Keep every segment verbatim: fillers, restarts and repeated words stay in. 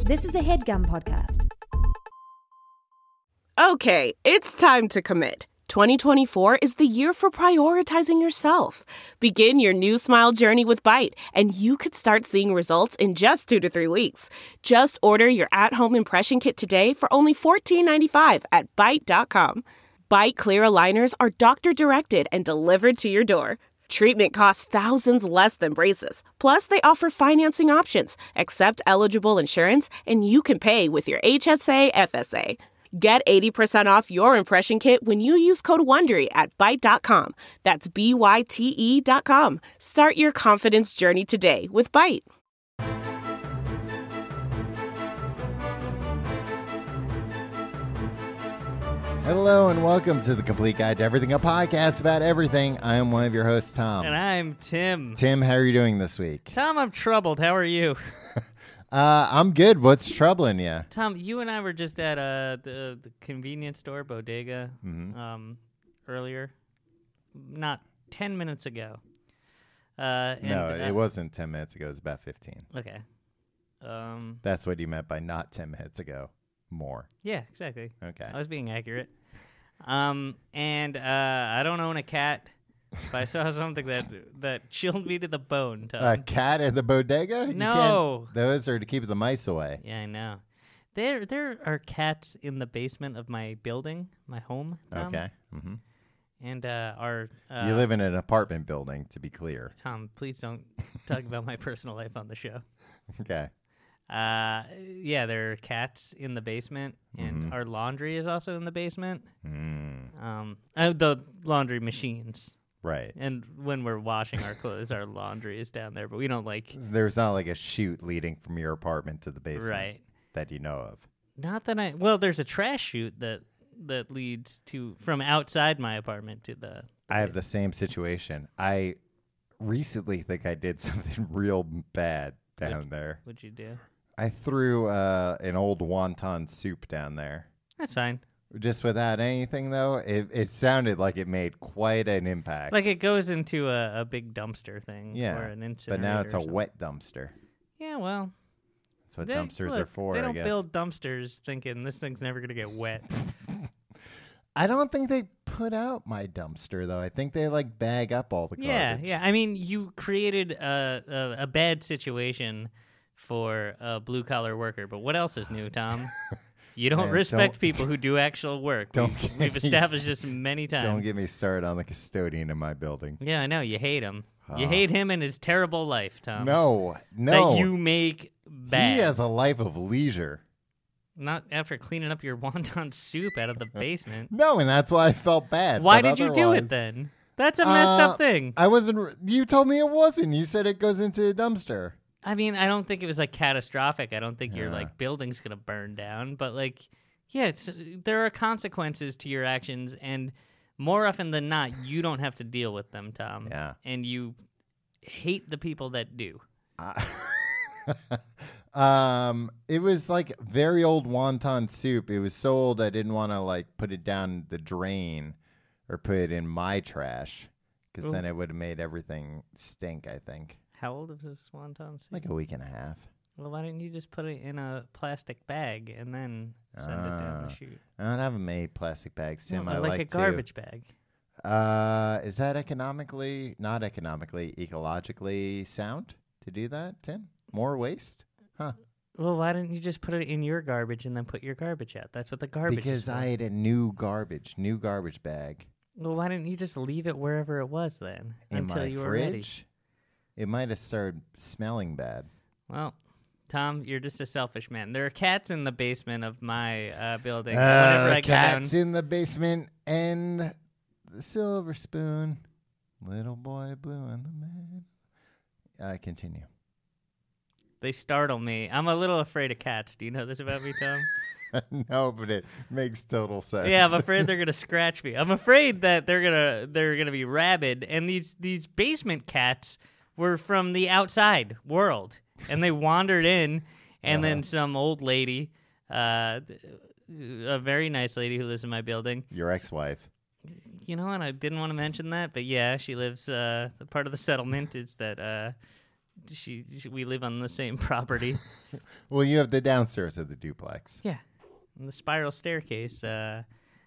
This is a HeadGum podcast. Okay, it's time to commit. twenty twenty-four is the year for prioritizing yourself. Begin your new smile journey with Byte, and you could start seeing results in just two to three weeks. Just order your at-home impression kit today for only fourteen ninety-five at byte dot com. Byte Clear aligners are doctor-directed and delivered to your door. Treatment costs thousands less than braces. Plus, they offer financing options, accept eligible insurance, and you can pay with your H S A F S A. Get eighty percent off your impression kit when you use code WONDERY at byte dot com. That's B Y T E dot com. Start your confidence journey today with Byte. Hello and welcome to the Complete Guide to Everything, a podcast about everything. I am one of your hosts, Tom. And I'm Tim. Tim, how are you doing this week? Tom, I'm troubled. How are you? uh, I'm good. What's troubling you? Tom, you and I were just at uh, the, the convenience store, Bodega, Mm-hmm. um, earlier. Not ten minutes ago. Uh, and, no, uh, it wasn't ten minutes ago. It was about fifteen. Okay. Um, That's what you meant by not ten minutes ago. More. yeah, exactly. Okay. I was being accurate. Um, and uh, I don't own a cat, but I saw something that that chilled me to the bone, Tom. A cat at the bodega? You No. can't- Those are to keep the mice away. Yeah, I know. There, there are cats in the basement of my building, my home. Tom. Okay. Mm-hmm. And uh, our uh, You live in an apartment building, to be clear. Tom, please don't talk about my personal life on the show. Okay. Uh, yeah, there are cats in the basement, and Mhm. our laundry is also in the basement. Mm, Um, uh, the laundry machines, right. and when we're washing our clothes, our laundry is down there. But we don't like There's not like a chute leading from your apartment to the basement right. that you know of. Not that I. Well, there's a trash chute that that leads to from outside my apartment to the. I have the same situation. I recently think I did something real bad down there. What'd you do? I threw uh, an old wonton soup down there. That's fine. Just without anything, though, it, it sounded like it made quite an impact. Like it goes into a, a big dumpster thing. Yeah, Or an incinerator. but now it's or a something. wet dumpster. Yeah, well. That's what They- dumpsters look, are for, They I don't guess. build dumpsters thinking this thing's never going to get wet. I don't think they put out my dumpster, though. I think they, like, bag up all the garbage. yeah, yeah. I mean, you created a, a, a bad situation for a blue-collar worker, but what else is new, Tom? You don't Man, respect don't- people who do actual work. Don't We've, get we've me established s- this many times. Don't get me started on the custodian in my building. Yeah, I know. You hate him. You Oh. hate him and his terrible life, Tom. No, no. That you make bad. He has a life of leisure. Not after cleaning up your wonton soup out of the basement. No, and that's why I felt bad. Why but did you do it otherwise- then? That's a messed Uh, up thing. I wasn't. r- You told me it wasn't. You said it goes into a dumpster. I mean, I don't think it was like catastrophic. I don't think your Yeah. like building's gonna burn down, but like, yeah, it's there are consequences to your actions, and more often than not, you don't have to deal with them, Tom. Yeah. And you hate the people that do. um, it was like very old wonton soup. It was so old I didn't want to like put it down the drain or put it in my trash because Ooh. then it would have made everything stink. I think How old is this wonton soup? like a week and a half. Well, why didn't you just put it in a plastic bag and then send it down Ah. the chute? I don't have made plastic bags, Tim. No, I like, like a to- garbage bag. Uh, is that economically, not economically, ecologically sound to do that, Tim? More waste? Huh. Well, why didn't you just put it in your garbage and then put your garbage out? That's what the garbage is Because for. I had a new garbage, new garbage bag Well, why didn't you just leave it wherever it was then in until my you were ready? fridge. It might have started smelling bad. Well, Tom, you're just a selfish man. There are cats in the basement of my uh, building. Uh, Whenever I go down, cats in the basement and the silver spoon. Little boy blue and the man. Uh, continue. they startle me. I'm a little afraid of cats. Do you know this about me, Tom? No, but it makes total sense. Yeah, I'm afraid they're gonna scratch me. I'm afraid that they're gonna they're gonna be rabid. And these these basement cats were from the outside world, and they wandered in, and Uh-huh. then some old lady, uh, a very nice lady who lives in my building. Your ex-wife. You know what? I didn't want to mention that, but yeah, she lives. Uh, the part of the settlement is that uh, she, she we live on the same property. Well, you have the downstairs of the duplex. Yeah, and the spiral staircase. Uh,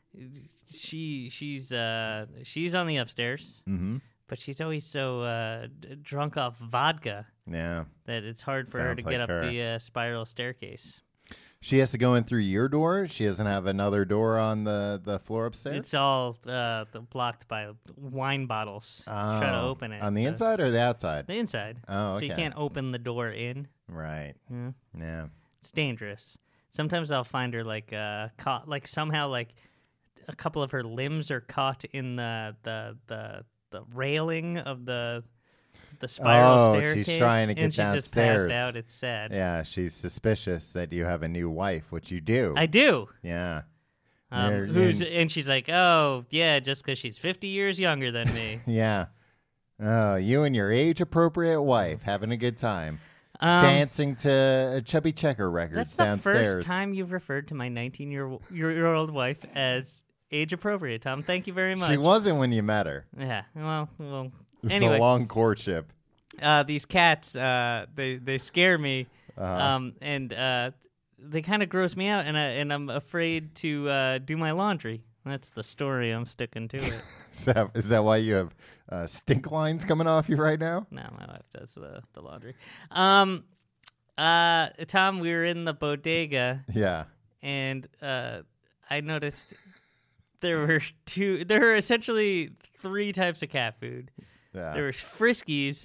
she she's uh she's on the upstairs, Mm-hmm. but she's always so uh, d- drunk off vodka Yeah. that it's hard for her Sounds to like get up her. the uh, spiral staircase. She has to go in through your door. She doesn't have another door on the, the floor upstairs. It's all uh, th- blocked by wine bottles. Try to Oh, open it on the so- inside or the outside. The inside. Oh, So you okay. can't open the door in. Right. Yeah. Yeah. It's dangerous. Sometimes I'll find her like uh caught like somehow like a couple of her limbs are caught in the the the, the railing of the the spiral Oh, staircase. she's trying to get and she's just passed downstairs. out. It's sad. Yeah. She's suspicious that you have a new wife, which you do. I do. yeah. Um, You're- who's you're- and she's like, oh yeah, just because she's fifty years younger than me. Yeah. Oh, you and your age appropriate wife having a good time. Um, Dancing to Chubby Checker records That's the downstairs. first time you've referred to my nineteen year year old wife as age appropriate, Tom. Thank you very much. She wasn't when you met her. Yeah. Well, well. It was Anyway, a long courtship. uh, these cats, uh, they they scare me, Uh-huh. um, and uh, they kind of gross me out, and I and I'm afraid to uh, do my laundry. That's the story. I'm sticking to it. Is that, is that why you have uh, stink lines coming off you right now? No, my wife does the the laundry. Um, uh, Tom, we were in the bodega. Yeah. And uh, I noticed there were two. There were essentially three types of cat food. Yeah. There was Friskies.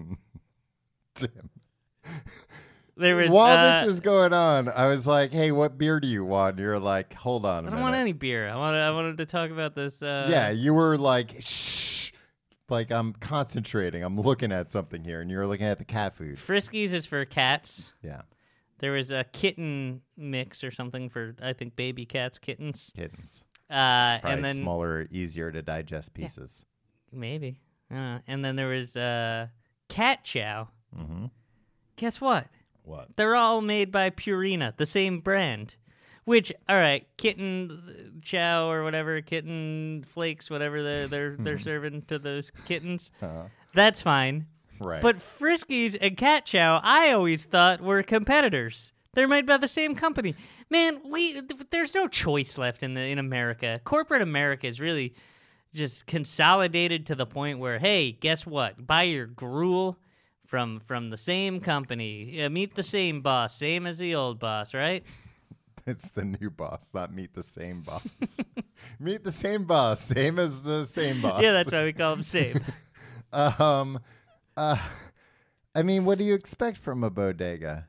Tim. There was. While uh, this was going on, I was like, "Hey, what beer do you want?" And you're like, "Hold on a I don't minute." want any beer. I wanted. I wanted to talk about this. Uh, yeah, you were like, "Shh," like I'm concentrating. I'm looking at something here, and you're looking at the cat food. Friskies is for cats. Yeah, There was a kitten mix or something for I think baby cats, kittens. kittens. Uh, Probably and then smaller, easier to digest pieces. maybe. Uh, and then there was uh, cat chow. Mm-hmm. Guess what? What? They're all made by Purina, the same brand. Which, all right, kitten chow or whatever, kitten flakes, whatever they're they're they're serving to those kittens. Uh, That's fine. right. But Friskies and cat chow, I always thought were competitors. They're made by the same company. Man, we there's no choice left in the in America. Corporate America is really just consolidated to the point where, hey, guess what? Buy your gruel from from the same company. Yeah, meet the same boss, same as the old boss, right? It's the new boss, not meet the same boss. Meet the same boss, same as the same boss. Yeah, that's why we call them same. um, uh, I mean, what do you expect from a bodega?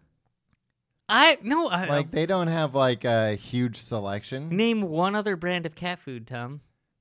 I no, I, Like, they don't have like a huge selection. name one other brand of cat food, Tom.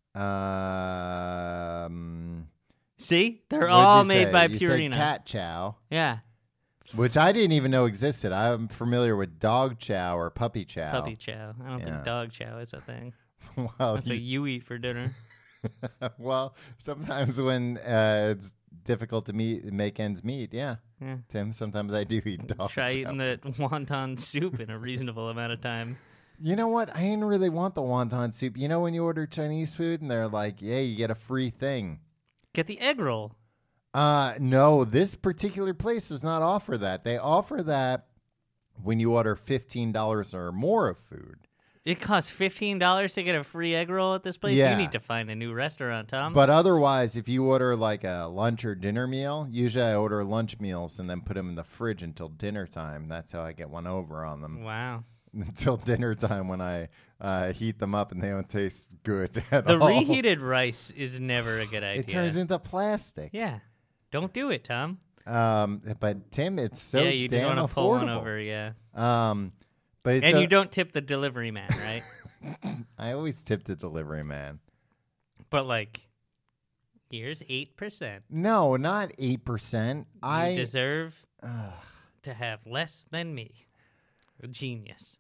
Um, See, they're what'd all you made say? by You said Purina. cat chow, Yeah, which I didn't even know existed. I'm familiar with dog chow or puppy chow. puppy chow. I don't Yeah. think dog chow is a thing. well, That's what you- you eat for dinner. well, sometimes when uh, it's difficult to meet, make ends meet. Yeah, Yeah. Tim. Sometimes I do eat dog Try chow. eating the wonton soup in a reasonable amount of time. You know what? I didn't really want the wonton soup. You know when you order Chinese food and they're like, "Yeah, you get a free thing." Get the egg roll. Uh, no, this particular place does not offer that. They offer that when you order fifteen dollars or more of food. It costs fifteen dollars to get a free egg roll at this place? Yeah. You need to find a new restaurant, Tom. But otherwise, if you order like a lunch or dinner meal, usually I order lunch meals and then put them in the fridge until dinner time. That's how I get one over on them. Wow. Until dinner time when I uh, heat them up and they don't taste good at The all. reheated rice is never a good idea. It turns into plastic. Yeah. Don't do it, Tom. Um, but Tim, it's so yeah, you just damn want to pull one affordable. over, yeah. Um, but it's And a- you don't tip the delivery man, right? I always tip the delivery man. But like, here's eight percent. No, not eight percent. You I deserve Ugh. to have less than me. A genius.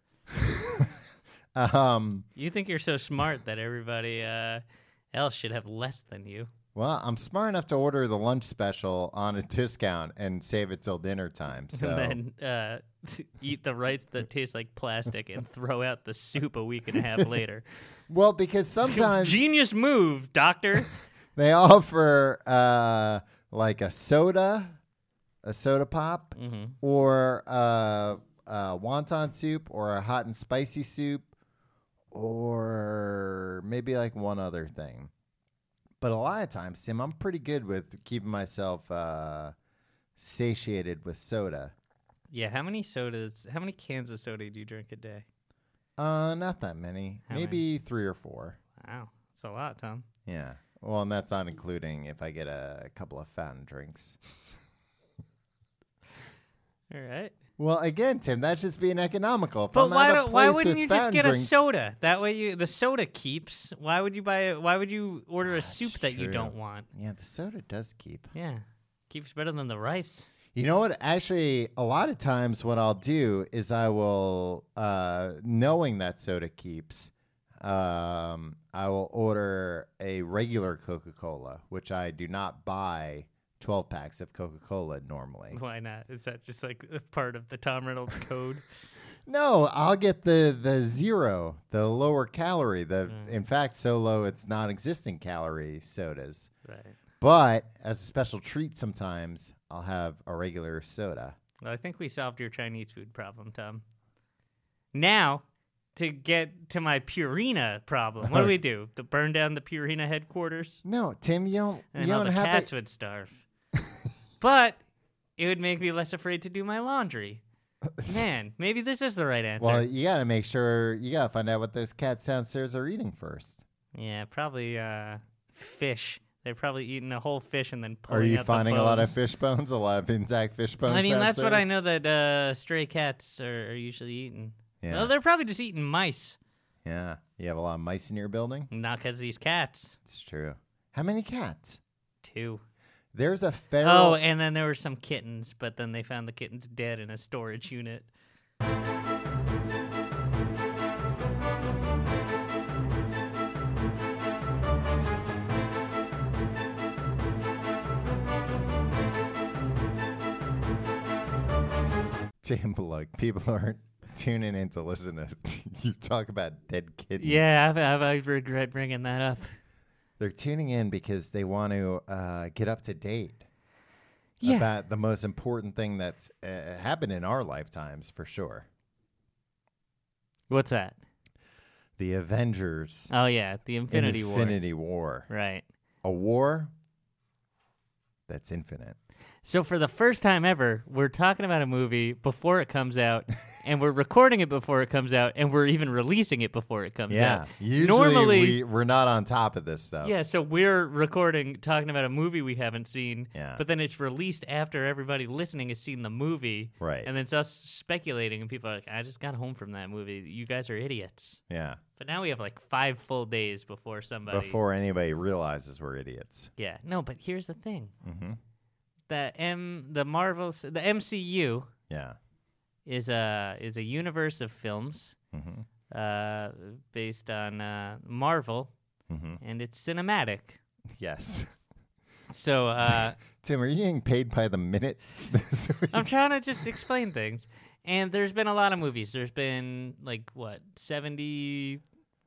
um. You think you're so smart that everybody uh, else should have less than you. Well, I'm smart enough to order the lunch special on a discount and save it till dinner time. So And then uh, eat the rice that tastes like plastic and throw out the soup a week and a half later. well, because sometimes Genius move, doctor. they offer uh like a soda, a soda pop, Mm-hmm. or a, a wonton soup, or a hot and spicy soup, or maybe like one other thing. But a lot of times, Tim, I'm pretty good with keeping myself uh, satiated with soda. Yeah, how many sodas, how many cans of soda do you drink a day? Uh, not that many. How maybe three or four. Wow, that's a lot, Tom. Yeah. Well, and that's not including if I get a, a couple of fountain drinks. All right. Well, again, Tim, that's just being economical. If But I'm why at a don't, why place wouldn't with you just fountain get drinks- a soda? That way you the soda keeps. Why would you buy a, why would you order a soup that you true. don't want? Yeah, the soda does keep. Yeah. Keeps better than the rice. You know what? Actually, a lot of times what I'll do is I will, uh, knowing that soda keeps, um, I will order a regular Coca-Cola, which I do not buy twelve packs of Coca-Cola normally. Why not? Is that just like a part of the Tom Reynolds code? No, I'll get the, the zero, the lower calorie. The Mm. In fact, so low it's non-existent calorie sodas. Right. But as a special treat sometimes, I'll have a regular soda. Well, I think we solved your Chinese food problem, Tom. Now, to get to my Purina problem, what do we do? To burn down the Purina headquarters? No, Tim, you don't, And you all don't the have cats it. would starve. But it would make me less afraid to do my laundry. Man, maybe this is the right answer. Well, you got to make sure, you got to find out what those cats downstairs are eating first. yeah, probably uh, fish. They're probably eating a whole fish and then Are pulling you out finding the a lot of bones. fish bones, a lot of intact fish bones I mean, that's what I downstairs? know that uh, stray cats are, are usually eating. Yeah. Well, they're probably just eating mice. Yeah. You have a lot of mice in your building? Not because these cats. It's true. How many cats? Two. There's a feral... Oh, and then there were some kittens, but then they found the kittens dead in a storage unit. Tim, look, people aren't tuning in to listen to you talk about dead kittens. Yeah, I, I, I regret bringing that up. They're tuning in because they want to uh, get up to date Yeah. about the most important thing that's uh, happened in our lifetimes, for sure. What's that? The Avengers. Oh, yeah, the Infinity, Infinity War. War. Right. A war that's infinite. So for the first time ever, we're talking about a movie before it comes out, and we're recording it before it comes out, and we're even releasing it before it comes Yeah. out. Usually Normally, we, we're not on top of this stuff. yeah, so we're recording, talking about a movie we haven't seen, Yeah. but then it's released after everybody listening has seen the movie. Right. And then it's us speculating, and people are like, I just got home from that movie. You guys are idiots. Yeah. But now we have like five full days before somebody. Before anybody realizes we're idiots. Yeah. No, but here's the thing. Mm-hmm. The M, the Marvels, the M C U Yeah. is a is a universe of films Mm-hmm. uh, based on uh, Marvel, Mm-hmm. and it's cinematic. Yes. So uh, Tim, are you getting paid by the minute this week? I'm trying to just explain things. And there's been a lot of movies. There's been like what seventy-five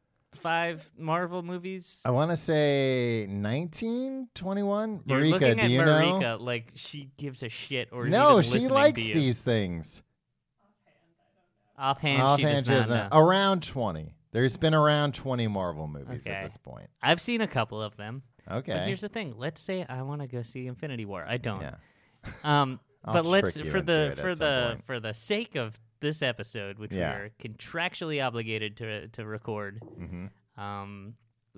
Marvel movies. I want to say nineteen, twenty-one. You're Marika, looking do at you Marika know? like she gives a shit or is No, even she listening likes to you. these things. Offhand, Offhand, she does she not doesn't- know. around twenty. There's been around twenty Marvel movies Okay. at this point. I've seen a couple of them. Okay. But here's the thing. Let's say I want to go see Infinity War. I don't. yeah. Um, I'll but let's trick you for into the it at for some the point. for the sake of this episode, which Yeah. we are contractually obligated to to record. Mm-hmm. Um,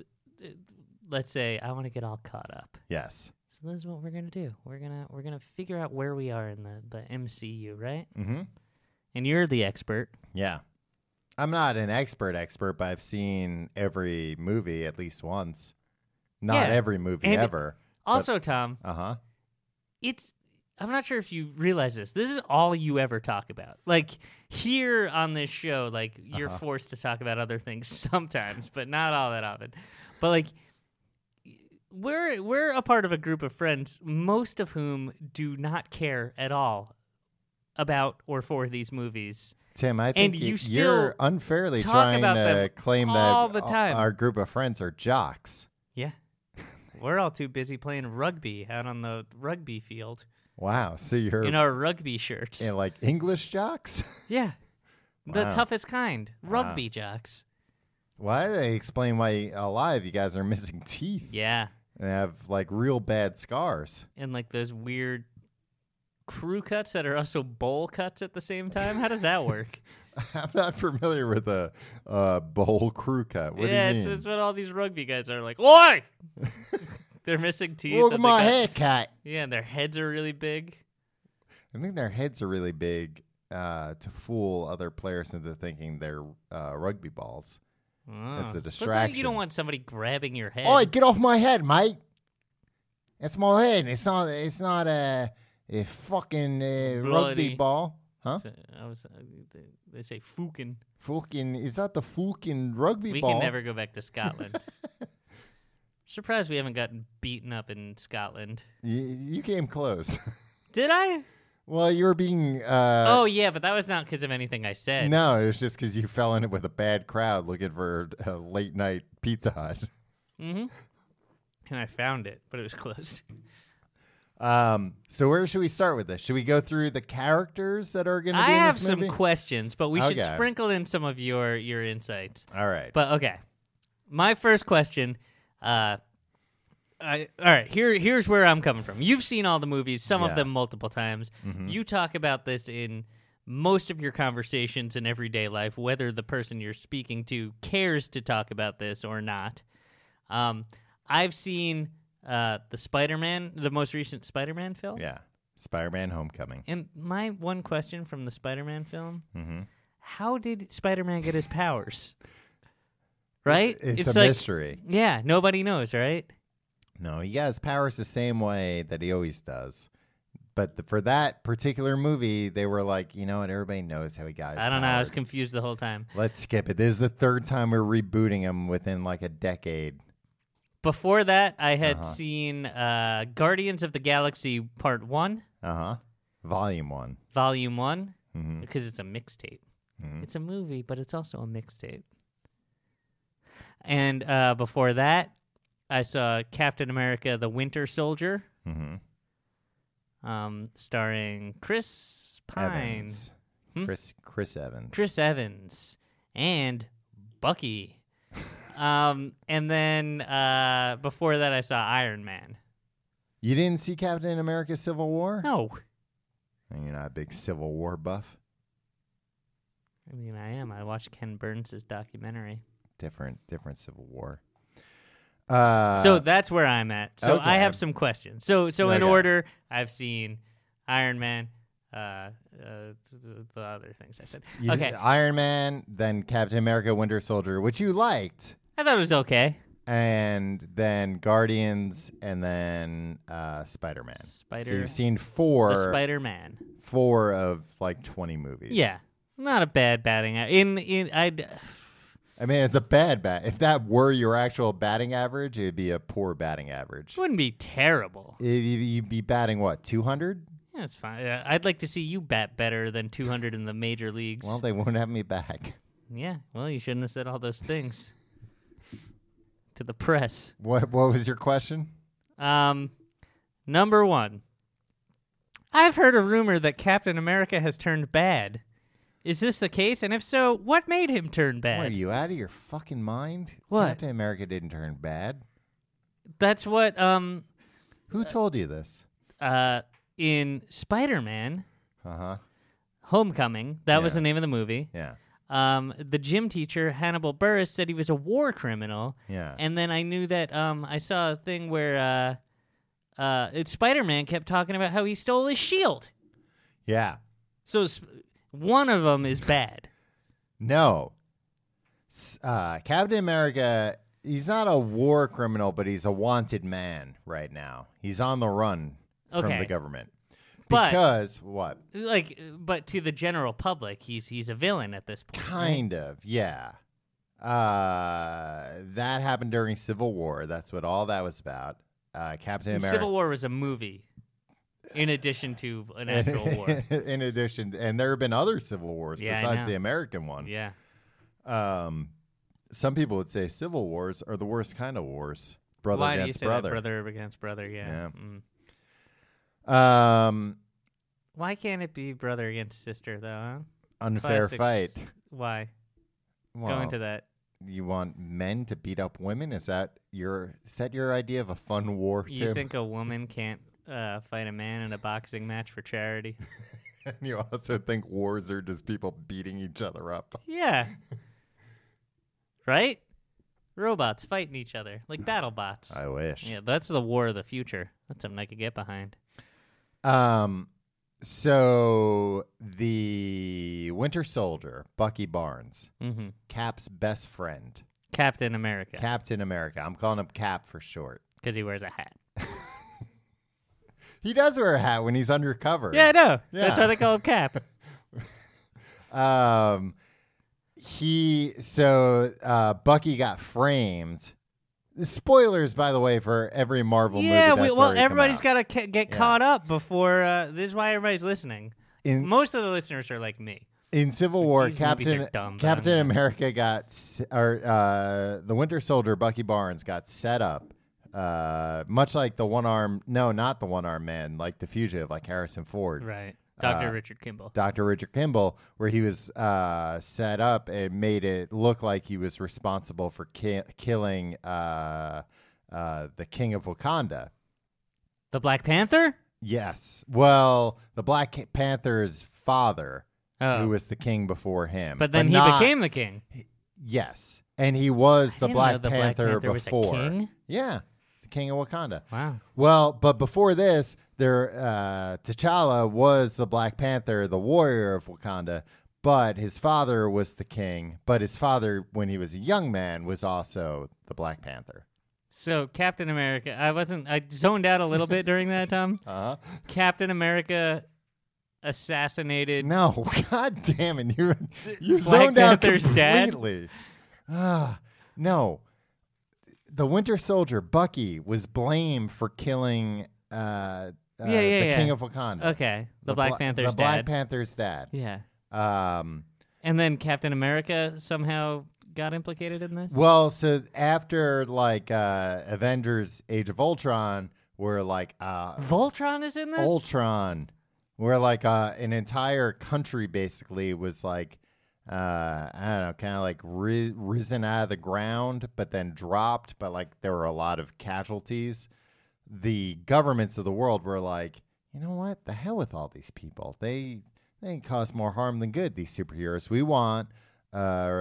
let's say I want to get all caught up. Yes. So this is what we're gonna do. We're gonna we're gonna figure out where we are in the the M C U, right? Mm-hmm. And you're the expert. Yeah. I'm not an expert expert, but I've seen every movie at least once. Not Yeah. every movie And ever. Also, Tom, Uh-huh. it's I'm not sure if you realize this. This is all you ever talk about. Like here on this show, like you're Uh-huh. forced to talk about other things sometimes, but not all that often. But like we're we're a part of a group of friends, most of whom do not care at all about or for these movies. Tim, I think And you y- still you're unfairly talk trying about to them claim all that the time. our group of friends are jocks. Yeah. We're all too busy playing rugby out on the rugby field. Wow. So you're in our rugby shirts. yeah, like English jocks? Yeah. The Wow. toughest kind. Rugby jocks. Why do they explain why alive you guys are missing teeth Yeah. and have like real bad scars? And like those weird crew cuts that are also bowl cuts at the same time. How does that work? I'm not familiar with a uh, bowl crew cut. What yeah, do you it's, mean? it's what all these rugby guys are like. Oi! They're missing teeth. Look at and they my got- haircut. Yeah, and their heads are really big. I think their heads are really big uh, to fool other players into thinking they're uh, rugby balls. Oh. It's a But then distraction. you don't want somebody grabbing your head. Oi, get off my head, mate. That's my head. It's not. It's not a, a fucking uh, Bloody. rugby ball, huh? So, I was, uh, they, they say fucking. Fucking. Is that the fucking rugby We ball? can never go back to Scotland. Surprised we haven't gotten beaten up in Scotland. You, you came close. Did I? Well, you were being. Uh, oh, yeah, but that was not because of anything I said. No, it was just because you fell in it with a bad crowd looking for a late night Pizza Hut. Mm-hmm. And I found it, but it was closed. Um, so where should we start with this? Should we go through the characters that are going to I be in have this some movie? questions, but we should Okay. sprinkle in some of your your insights. All right. But okay, my first question. Uh, I, all right, here here's where I'm coming from. You've seen all the movies, some Yeah. Mm-hmm. of them multiple times. You talk about this in most of your conversations in everyday life, whether the person you're speaking to cares to talk about this or not. Um, I've seen uh, the Spider-Man, the most recent Spider-Man film. Yeah. Spider-Man Homecoming. And my one question from the Spider-Man film: Mm-hmm. how did Spider-Man get his powers? Right? It's, a like, mystery. yeah, nobody knows, right? No, he has powers the same way that he always does. But the, for that particular movie, they were like, you know what? Everybody knows how he got his I don't know. I was powers. confused the whole time. Let's skip it. This is the third time we're rebooting him within like a decade. Before that, I had Uh-huh. seen uh, Guardians of the Galaxy Part one, Uh huh. Volume one. Volume one, Mm-hmm. because it's a mixtape. Mhm. It's a movie, but it's also a mixtape. And uh, before that, I saw Captain America: The Winter Soldier, Mm-hmm. um, starring Chris Pine, Evans. Hmm? Chris Chris Evans. Chris Evans, and Bucky. um, and then uh, before that, I saw Iron Man. You didn't see Captain America: Civil War? No, You're not a big Civil War buff. I mean I am. I watched Ken Burns' documentary. Different, different Civil War. Uh, So that's where I'm at. So I okay. have some questions. So so in Okay. order, I've seen Iron Man, uh, uh, th- th- the other things I said. you okay, did Iron Man, then Captain America: Winter Soldier, which you liked, I thought it was okay. and then Guardians, and then uh, Spider Man. So Spider- you've seen four, The Spider-Man. four of like twenty movies. Yeah, not a bad batting. a- In in I. I mean, it's a bad bat. If that were your actual batting average, it'd be a poor batting average. Wouldn't be terrible. If you- You'd be batting what, two hundred? Yeah, it's fine. Uh, I'd like to see you bat better than two hundred in the major leagues. Well, they won't have me back. yeah, well, you shouldn't have said all those things to the press. What What was your question? Um, number one, I've heard a rumor that Captain America has turned bad. Is this the case? And if so, what made him turn bad? What, are you out of your fucking mind? What? Captain America didn't turn bad. That's what um Who told you this? uh in Spider-Man Uh huh. Homecoming, that was Yeah. the name of the movie. Yeah. Um, the gym teacher Hannibal Buress said he was a war criminal. Yeah. And then I knew that um, I saw a thing where uh, uh, it, Spider-Man kept talking about how he stole his shield. yeah. So sp- one of them is bad. No. S- Uh, Captain America, he's not a war criminal, but he's a wanted man right now. He's on the run from Okay. the government. But- Because, what? Like, but to the general public, he's he's a villain at this point. right? Kind of, yeah. Uh, that happened during Civil War. That's what all that was about. Uh, Captain And America. Civil War was a movie, in addition to an actual war. In addition, and there have been other civil wars Yeah, I besides know. the American one. Yeah. Um, some people would say civil wars are the worst kind of wars. Brother Why do you against say brother. that? Brother against brother, yeah. Yeah. Mm. Um, Why can't it be brother against sister, though, huh? unfair Classics. fight. Why? Well, Go into that. You want men to beat up women? Is that your is that your idea of a fun war? You Tim? think a woman can't uh, fight a man in a boxing match for charity? And you also think wars are just people beating each other up? Yeah. Right? Robots fighting each other like battle bots. I wish. Yeah, that's the war of the future. That's something I could get behind. Um, so the Winter Soldier, Bucky Barnes, Mm-hmm. Cap's best friend, Captain America. Captain America. I'm calling him Cap for short. Because he wears a hat. He does wear a hat when he's undercover. Yeah, I know. Yeah. That's why they call him Cap. Um, he so uh, Bucky got framed. Spoilers, by the way, for every Marvel yeah, movie. we, That's well, already come everybody's out. got to ca- get Yeah. caught up before. Uh, this is why everybody's listening. in Most of the listeners are like me. in Civil War. these movies Captain are dumb, but Captain I'm- America got s- or uh, the Winter Soldier, Bucky Barnes, got set up. Uh, much like the one arm, no, not the one arm man, like the fugitive, like Harrison Ford. Right. Doctor Uh, Richard Kimball. Doctor Richard Kimball, where he was uh, set up and made it look like he was responsible for ki- killing uh, uh, the King of Wakanda. The Black Panther? Yes. Well, the Black Panther's father, Oh. who was the king before him. but then he not- became the king. Yes. And he was the I didn't Black know the Black Panther Panther was a before. king? Yeah. The king of Wakanda. Wow. Well, but before this, there uh, T'Challa was the Black Panther, the warrior of Wakanda, but his father was the king. But his father, when he was a young man, was also the Black Panther. So Captain America, I wasn't, I zoned out a little bit during that, Tom. Uh-huh. Captain America assassinated. No, god damn it, you you Black zoned out Panther's dad? completely. Ah, no, the Winter Soldier Bucky was blamed for killing uh, uh, Yeah, yeah, the yeah. King of Wakanda. Okay, the, Black Bla- Panther's the Black dad. Panther's dad. yeah, Um, and then Captain America somehow got implicated in this. well, so after like uh, Avengers: Age of Ultron, where like uh, Voltron is in this. Ultron, where like uh, an entire country basically was like, uh, I don't know, kind of like ri- risen out of the ground, but then dropped. But like there were a lot of casualties. The governments of the world were like, you know what? The hell with all these people. They they cause more harm than good. These superheroes. We want uh,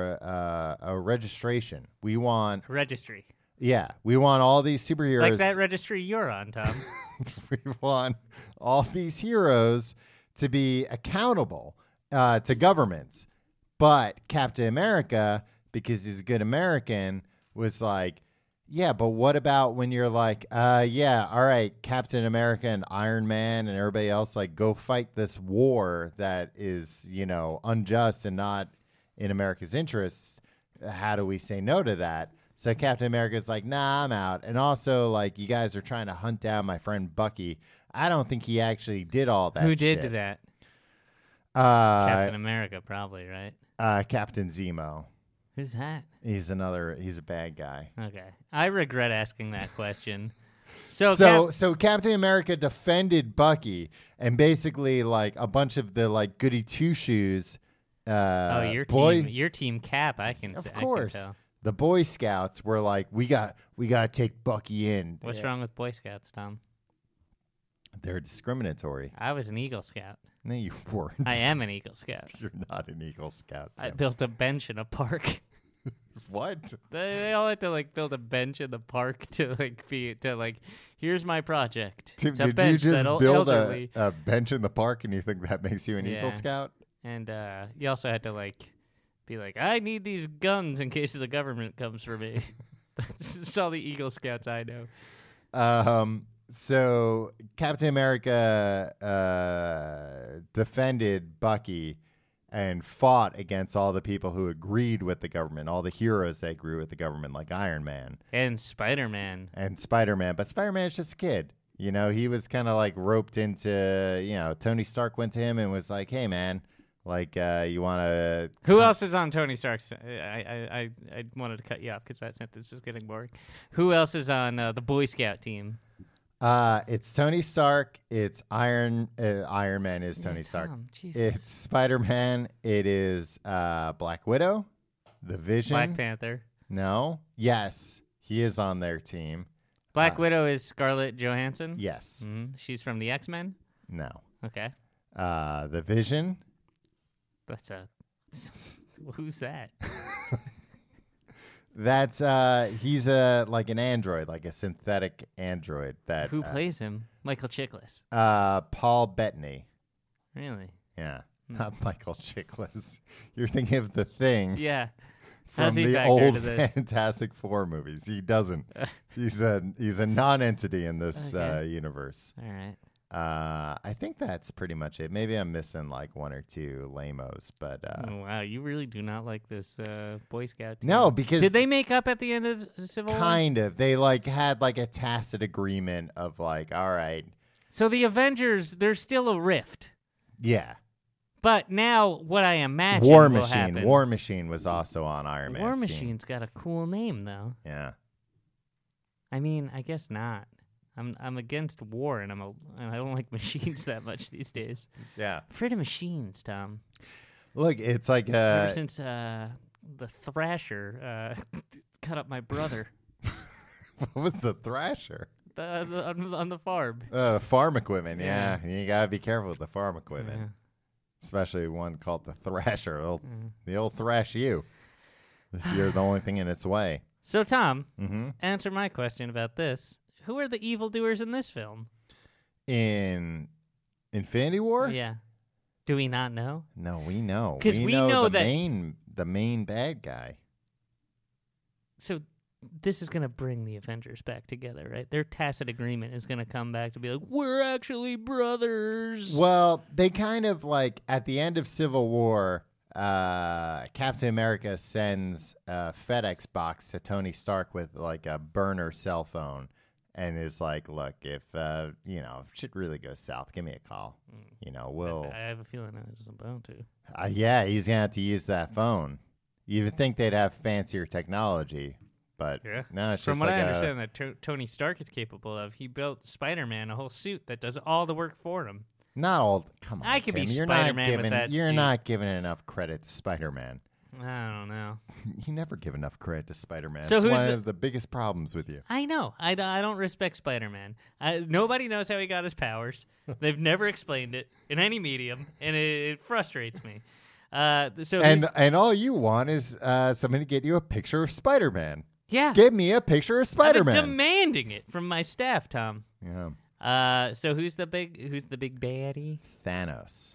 uh, a registration. We want Registry, yeah. We want all these superheroes. like that registry you're on, Tom. We want all these heroes to be accountable uh, to governments. But Captain America, because he's a good American, was like, yeah, but what about when you're like, uh, yeah, all right, Captain America and Iron Man and everybody else, like, go fight this war that is, you know, unjust and not in America's interests. How do we say no to that? So Captain America's like, nah, I'm out. And also, like, you guys are trying to hunt down my friend Bucky. I don't think he actually did all that Who did shit. that? Uh, Captain America, probably, right? uh, Captain Zemo. Who's that? He's another, he's a bad guy. Okay, I regret asking that question. So, So, Cap- so Captain America defended Bucky, and basically, like, a bunch of the, like, goody two-shoes. Uh, oh, your boy, team, your team Cap. I can, Of I can course. tell. The Boy Scouts were like, we got, we got to take Bucky in. What's wrong with Boy Scouts, Tom? They're discriminatory. I was an Eagle Scout. No, you weren't. I am an Eagle Scout. You're not an Eagle Scout. I Tim. built a bench in a park. What? They, they all had to like build a bench in the park to like be to like. Here's my project. Tim, it's a did you bench just that'll build a, elderly. a bench in the park and you think that makes you an Eagle Yeah. Scout? And uh, you also had to like be like, I need these guns in case the government comes for me. That's all the Eagle Scouts I know. Um, so Captain America uh, defended Bucky and fought against all the people who agreed with the government, all the heroes that agree with the government, like Iron Man And Spider Man. and Spider-Man. But Spider-Man's just a kid. You know, he was kind of like roped into, you know, Tony Stark went to him and was like, hey, man, like, uh, you want to... Who else is on Tony Stark's? I I I, I wanted to cut you off because that sentence was getting boring. Who else is on uh, the Boy Scout team? Uh, it's Tony Stark. It's Iron uh, Iron Man is Tony Yeah, Stark. Tom, Jesus. It's Spider-Man. It is uh, Black Widow. The Vision. Black Panther. No. Yes. He is on their team. Black Uh, Widow is Scarlett Johansson. Yes. Mhm. She's from the X-Men. No. Okay. Uh, the Vision. That's a. Who's that? That's uh he's a like an android, like a synthetic android that Who uh, plays him? Michael Chiklis. uh Paul Bettany. Really? Yeah. Hmm. Not Michael Chiklis. You're thinking of the Thing Yeah. from How's he the factor old into this? Fantastic Four movies. He doesn't. he's a he's a non-entity in this Okay. uh universe. All right. Uh I think that's pretty much it. Maybe I'm missing like one or two lamos, but uh Oh, wow, you really do not like this uh, Boy Scout team. no, because Did they make up at the end of the Civil War? kind of they like had like a tacit agreement of like, all right, So the Avengers, there's still a rift. yeah. But now what I imagine War will Machine. happen. War Machine was also on Iron Man. War Machine's got a cool name, though. Yeah. I mean, I guess not. I'm I'm against war, and I'm a and I don't like machines that much these days. Yeah. Afraid of machines, Tom. Look, it's like Ever uh since uh, the Thrasher uh, cut up my brother what was the Thrasher? the, the, on, on the farm. Uh farm equipment, yeah. Yeah. You gotta be careful with the farm equipment. Yeah. Especially one called the Thrasher. It'll, Mm. the old thrash you. If you're the only thing in its way. So, Tom, Mm-hmm. answer my question about this. Who are the evildoers in this film? In Infinity War? Yeah. Do we not know? No, we know. 'Cause we know, know the that- main the main bad guy. So this is going to bring the Avengers back together, right? Their tacit agreement is going to come back to be like, we're actually brothers. Well, they kind of like at the end of Civil War, uh, Captain America sends a FedEx box to Tony Stark with like a burner cell phone, and is like, "Look, if uh, you know if shit really goes south, give me a call. You know, we'll." I have a feeling I was about to. Uh, yeah, he's gonna have to use that phone. You would think they'd have fancier technology, but Yeah. no, it's From just what like I a- understand that to- Tony Stark is capable of, he built Spider-Man a whole suit that does all the work for him. Not all. Come on, I could be Tim, you're Spider-Man not with giving, that You're suit. not giving enough credit to Spider-Man. I don't know. You never give enough credit to Spider-Man. So It's who's one the- of the biggest problems with you. I know. I, d- I don't respect Spider-Man. I, nobody knows how he got his powers. They've never explained it in any medium, and it, it frustrates me. Uh, so And who's- and all you want is uh, somebody to get you a picture of Spider-Man. yeah, Give me a picture of I've been Spider-Man. demanding it from my staff, Tom. yeah. Uh, so who's the big who's the big baddie? Thanos,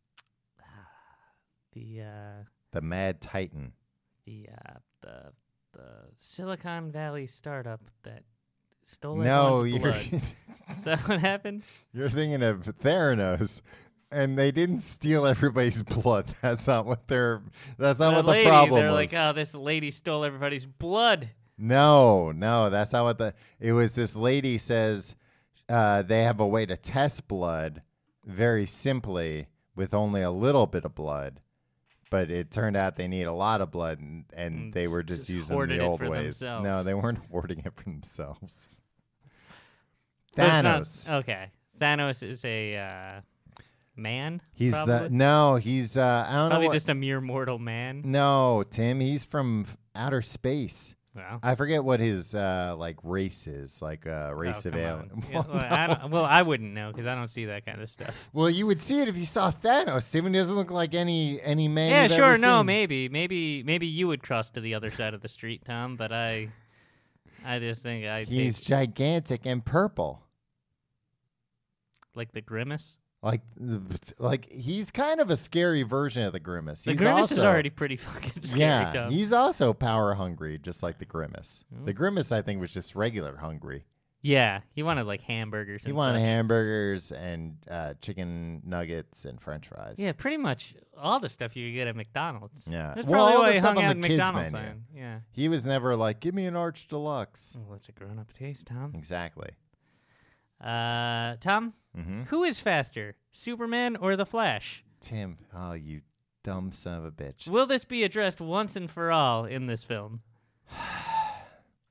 The uh, the Mad Titan. the uh, the the Silicon Valley startup that stole No, everyone's you're blood. Is that what happened? you're thinking of Theranos. And they didn't steal everybody's blood. That's not what they're. That's not the what lady, the problem they're was. like, oh, this lady stole everybody's blood. No, no, that's not what the. It was this lady says uh, they have a way to test blood very simply with only a little bit of blood, but it turned out they need a lot of blood, and, and And they were s- just just using hoarded the it old for ways. themselves. No, they weren't hoarding it for themselves. But Thanos. it's not- okay. Thanos is a uh, man. He's probably? the no. He's uh, I don't Probably know. What, just a mere mortal man. no, Tim. He's from f- outer space. Well, I forget what his uh, like race is, like uh, race oh, of come alien. on. Yeah, well, I don't, well, I wouldn't know because I don't see that kind of stuff. Well, you would see it if you saw Thanos. Tim, he doesn't look like any any man. yeah, you've sure. ever No, seen. maybe, maybe, maybe you would cross to the other side of the street, Tom. But I, I just think I He's take, gigantic and purple. like the Grimace. Like, like he's kind of a scary version of the Grimace. The He's Grimace is also- already pretty fucking scary, yeah. Tom. He's also power hungry, just like the Grimace. Hmm. The Grimace, I think, was just regular hungry. yeah, he wanted like hamburgers. He and wanted such. hamburgers and uh, chicken nuggets and French fries. Yeah, pretty much all the stuff you could get at McDonald's. Yeah. That's Well, probably all why the he stuff hung on out the in kids' McDonald's. menu. line. Yeah. He was never like, give me an arch deluxe. Well, it's a grown-up taste, Tom. Exactly. Uh, Tom, Mm-hmm. who is faster, Superman or the Flash? Tim, oh, you dumb son of a bitch. Will this be addressed once and for all in this film?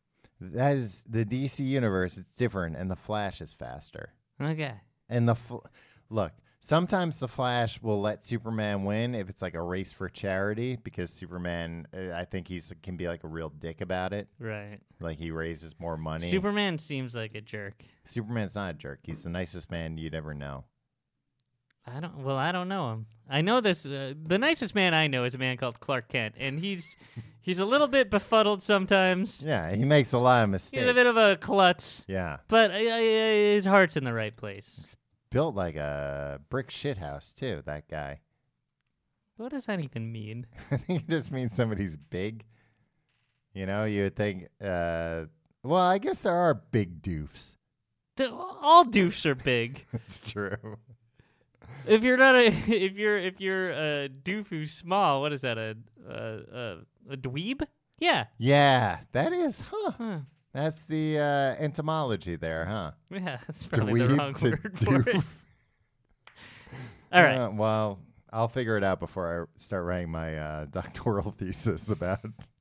That is the D C universe. It's different, and the Flash is faster. Okay. And the fl- look, sometimes the Flash will let Superman win if it's like a race for charity, because Superman, uh, I think he's can be like a real dick about it. Right. Like he raises more money. Superman seems like a jerk. Superman's not a jerk. He's the nicest man you'd ever know. I don't. Well, I don't know him. I know this. Uh, the nicest man I know is a man called Clark Kent, and he's he's a little bit befuddled sometimes. Yeah, he makes a lot of mistakes. He's a bit of a klutz. Yeah. But uh, uh, his heart's in the right place. Built like a brick shithouse, too, that guy. What does that even mean? I think it just means somebody's big. You know, you would think, uh, well, I guess there are big doofs. The, all doofs are big. That's true. If you're not a, if you're if you're a doof who's small, what is that? A a a, a dweeb? Yeah. Yeah, that is, huh? Huh. That's the uh, entomology there, huh? Yeah, that's probably the Dweeb wrong to word for it. doof. All right. Uh, well, I'll figure it out before I start writing my uh, doctoral thesis about.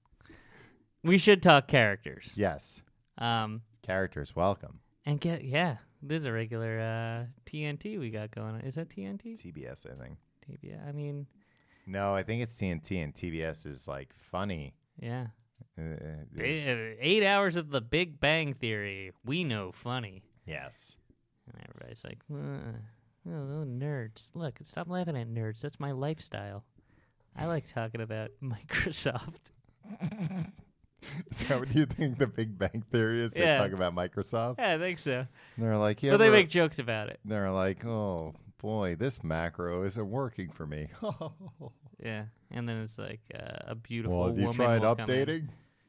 We should talk characters. Yes, Um, characters, welcome. and get yeah, this is a regular uh T N T we got going on. Is that T N T? T B S, I think. T B S. I mean, No, I think it's T N T, and T B S is like funny. yeah. Uh, Ba- uh, Eight hours of the Big Bang Theory. We know funny. yes. And everybody's like, uh, oh, nerds. Look, stop laughing at nerds. That's my lifestyle. I like talking about Microsoft. Is that what you think the Big Bang Theory is? They Yeah. talk about Microsoft? Yeah, I think so. And they're like, yeah, But they make jokes about it. they're like, oh boy, this macro isn't working for me. Yeah. And then it's like uh, a beautiful Well, have you woman tried will come in. updating?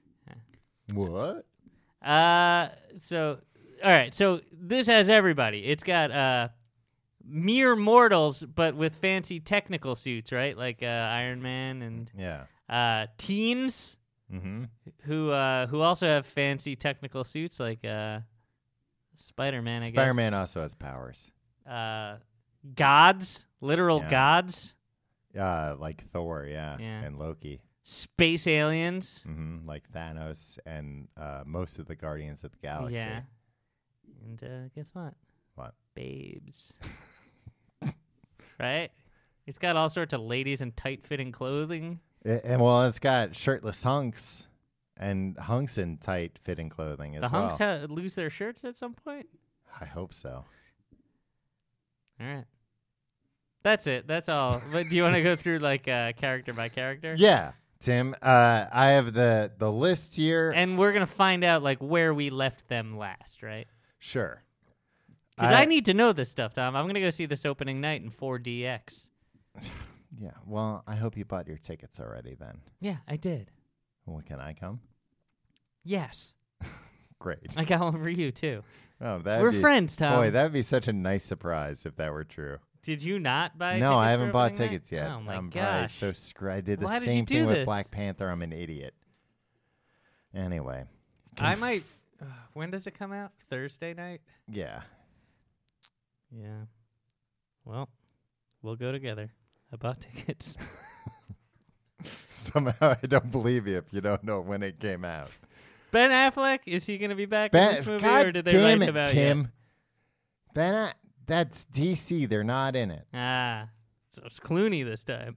What? Uh, so, all right. So this has everybody. It's got uh, mere mortals, but with fancy technical suits, right? Like uh, Iron Man and Yeah. uh, teens Mm-hmm. who uh, who also have fancy technical suits, like uh, Spider-Man. I Spider-Man also has powers. guess. Uh, gods, literal Yeah. gods, Uh, like Thor, yeah, Yeah. and Loki. space aliens. Mm-hmm. Like Thanos and uh, most of the Guardians of the Galaxy. Yeah. And uh, guess what? What? Babes. Right? It's got all sorts of ladies in tight-fitting clothing. I- and well, it's got shirtless hunks and hunks in tight-fitting clothing as The hunks well. ha- lose their shirts at some point? I hope so. All right. That's it. That's all. But do you want to go through, like, uh, character by character? Yeah, Tim. Uh, I have the the list here. And we're going to find out, like, where we left them last, right? Sure. Because I, I need to know this stuff, Tom. I'm going to go see this opening night in four D X. Yeah. Well, I hope you bought your tickets already. Then. Yeah, I did. Well, can I come? Yes. Great. I got one for you, too. Oh, that We're friends, Tom. Boy, that'd be such a nice surprise if that were true. Did you not buy No, tickets I for haven't bought opening tickets night? yet. Oh, my I'm probably gosh. so scr- I did the Why did you same do thing with this? Black Panther. I'm an idiot. Anyway. I Conf- might. Uh, when does it come out? Thursday night? Yeah. Yeah. Well, we'll go together. I bought tickets. Somehow I don't believe you if you don't know when it came out. Ben Affleck, is he going to be back in Ben, this movie, God or did they damn write it, about Tim. yet? Ben, A- that's D C. They're not in it. Ah, so it's Clooney this time.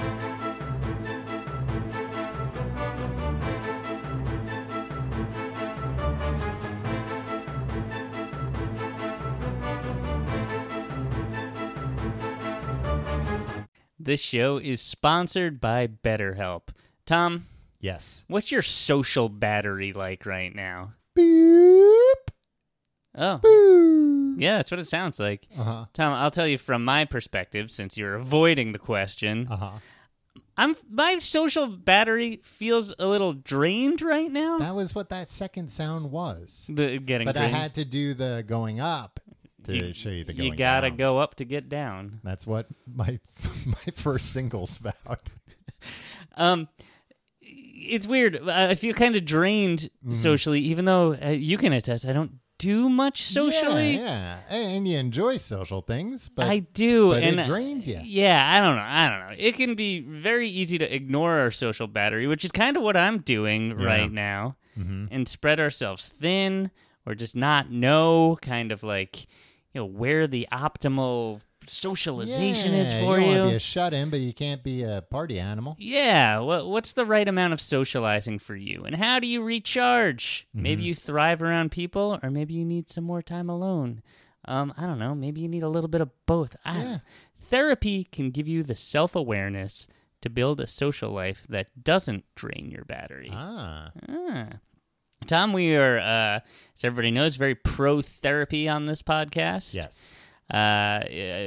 This show is sponsored by BetterHelp. Tom, Yes. what's your social battery like right now? Boop. Oh, Boo. yeah, that's what it sounds like. Uh-huh. Tom, I'll tell you from my perspective, since you're avoiding the question. Uh-huh. I'm my social battery feels a little drained right now. That was what that second sound was. The getting But I drained. had to do the going up to You- show you the going You gotta down. go up to get down. That's what my my first single's about. Um, it's weird. I feel kind of drained Mm. socially, even though uh, you can attest. I don't do much socially. Yeah, yeah. And and you enjoy social things, but I do, but and it drains you. Yeah, I don't know. I don't know. It can be very easy to ignore our social battery, which is kind of what I'm doing Yeah. right now, Mm-hmm. and spread ourselves thin, or just not know, kind of like, you know, where the optimal socialization is Yeah, for you. you. don't want to be a shut-in, but you can't be a party animal. Yeah, what what's the right amount of socializing for you, and how do you recharge? Maybe you thrive around people, or maybe you need some more time alone. Um, I don't know. Maybe you need a little bit of both. I, Yeah. Therapy can give you the self-awareness to build a social life that doesn't drain your battery. Ah. Ah. Tom, we are, uh, as everybody knows, very pro-therapy on this podcast. Yes. Uh,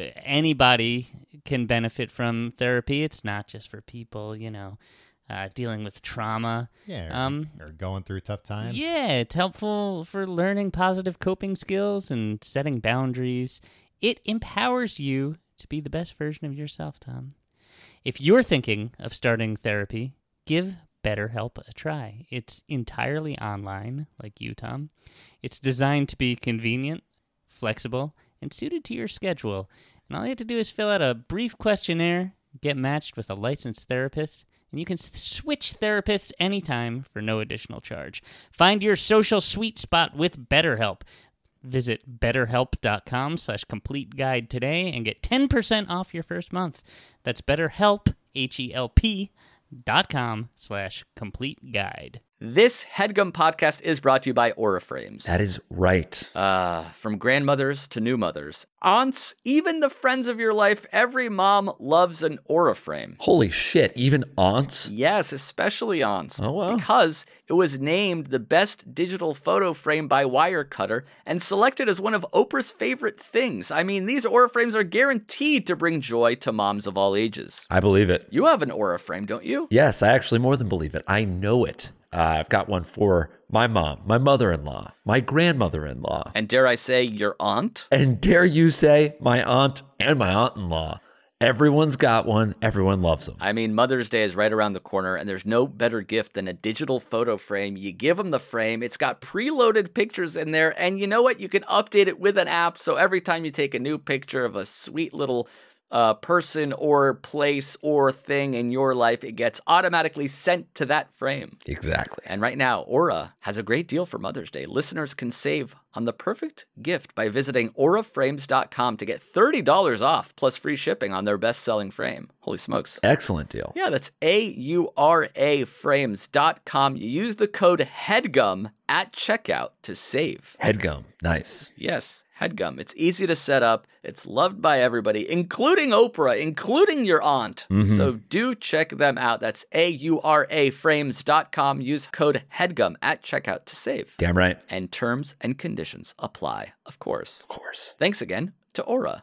anybody can benefit from therapy. It's not just for people, you know, uh, dealing with trauma. Yeah. Or, Um, or going through tough times. Yeah, it's helpful for learning positive coping skills and setting boundaries. It empowers you to be the best version of yourself, Tom. If you're thinking of starting therapy, give BetterHelp a try. It's entirely online, like you, Tom. It's designed to be convenient, flexible, and suited to your schedule. And all you have to do is fill out a brief questionnaire, get matched with a licensed therapist, and you can s- switch therapists anytime for no additional charge. Find your social sweet spot with BetterHelp. Visit betterhelp.com slash complete guide today and get ten percent off your first month. That's BetterHelp, H E L P, dot com slash complete guide. This HeadGum podcast is brought to you by Auraframes. That is right. Uh, from grandmothers to new mothers, aunts, even the friends of your life, every mom loves an Auraframe. Holy shit, even aunts? Yes, especially aunts. Oh, wow. Because it was named the best digital photo frame by Wirecutter and selected as one of Oprah's favorite things. I mean, these Auraframes are guaranteed to bring joy to moms of all ages. I believe it. You have an Auraframe, don't you? Yes, I actually more than believe it. I know it. Uh, I've got one for my mom, my mother-in-law, my grandmother-in-law, And dare I say, your aunt? and dare you say my aunt and my aunt-in-law. Everyone's got one. Everyone loves them. I mean, Mother's Day is right around the corner, and there's no better gift than a digital photo frame. You give them the frame, it's got preloaded pictures in there, and you know what? You can update it with an app, so every time you take a new picture of a sweet little uh, person or place or thing in your life, it gets automatically sent to that frame. Exactly. And right now, Aura has a great deal for Mother's Day. Listeners can save on the perfect gift by visiting aura frames dot com to get thirty dollars off plus free shipping on their best-selling frame. Holy smokes. Excellent deal. Yeah, that's A U R A frames dot com. You use the code HEADGUM at checkout to save. Headgum. Nice. Yes, HEADGUM. It's easy to set up. It's loved by everybody, including Oprah, including your aunt. Mhm. So do check them out. That's A U R A frames dot com. Use code HEADGUM at checkout to save. Damn right. And terms and conditions apply, of course. Of course. Thanks again to Aura.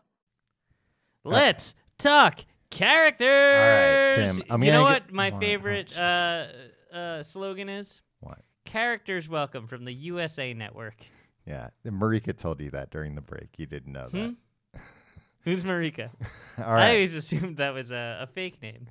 Let's talk characters. All right, Tim, I'm you know gonna what get- my Wow, favorite oh, uh, uh, slogan is? What? Characters welcome from the U S A Network. Yeah. Marika told you that during the break. You didn't know that. Hmm? Who's Marika? All I right. always assumed that was a, a fake name.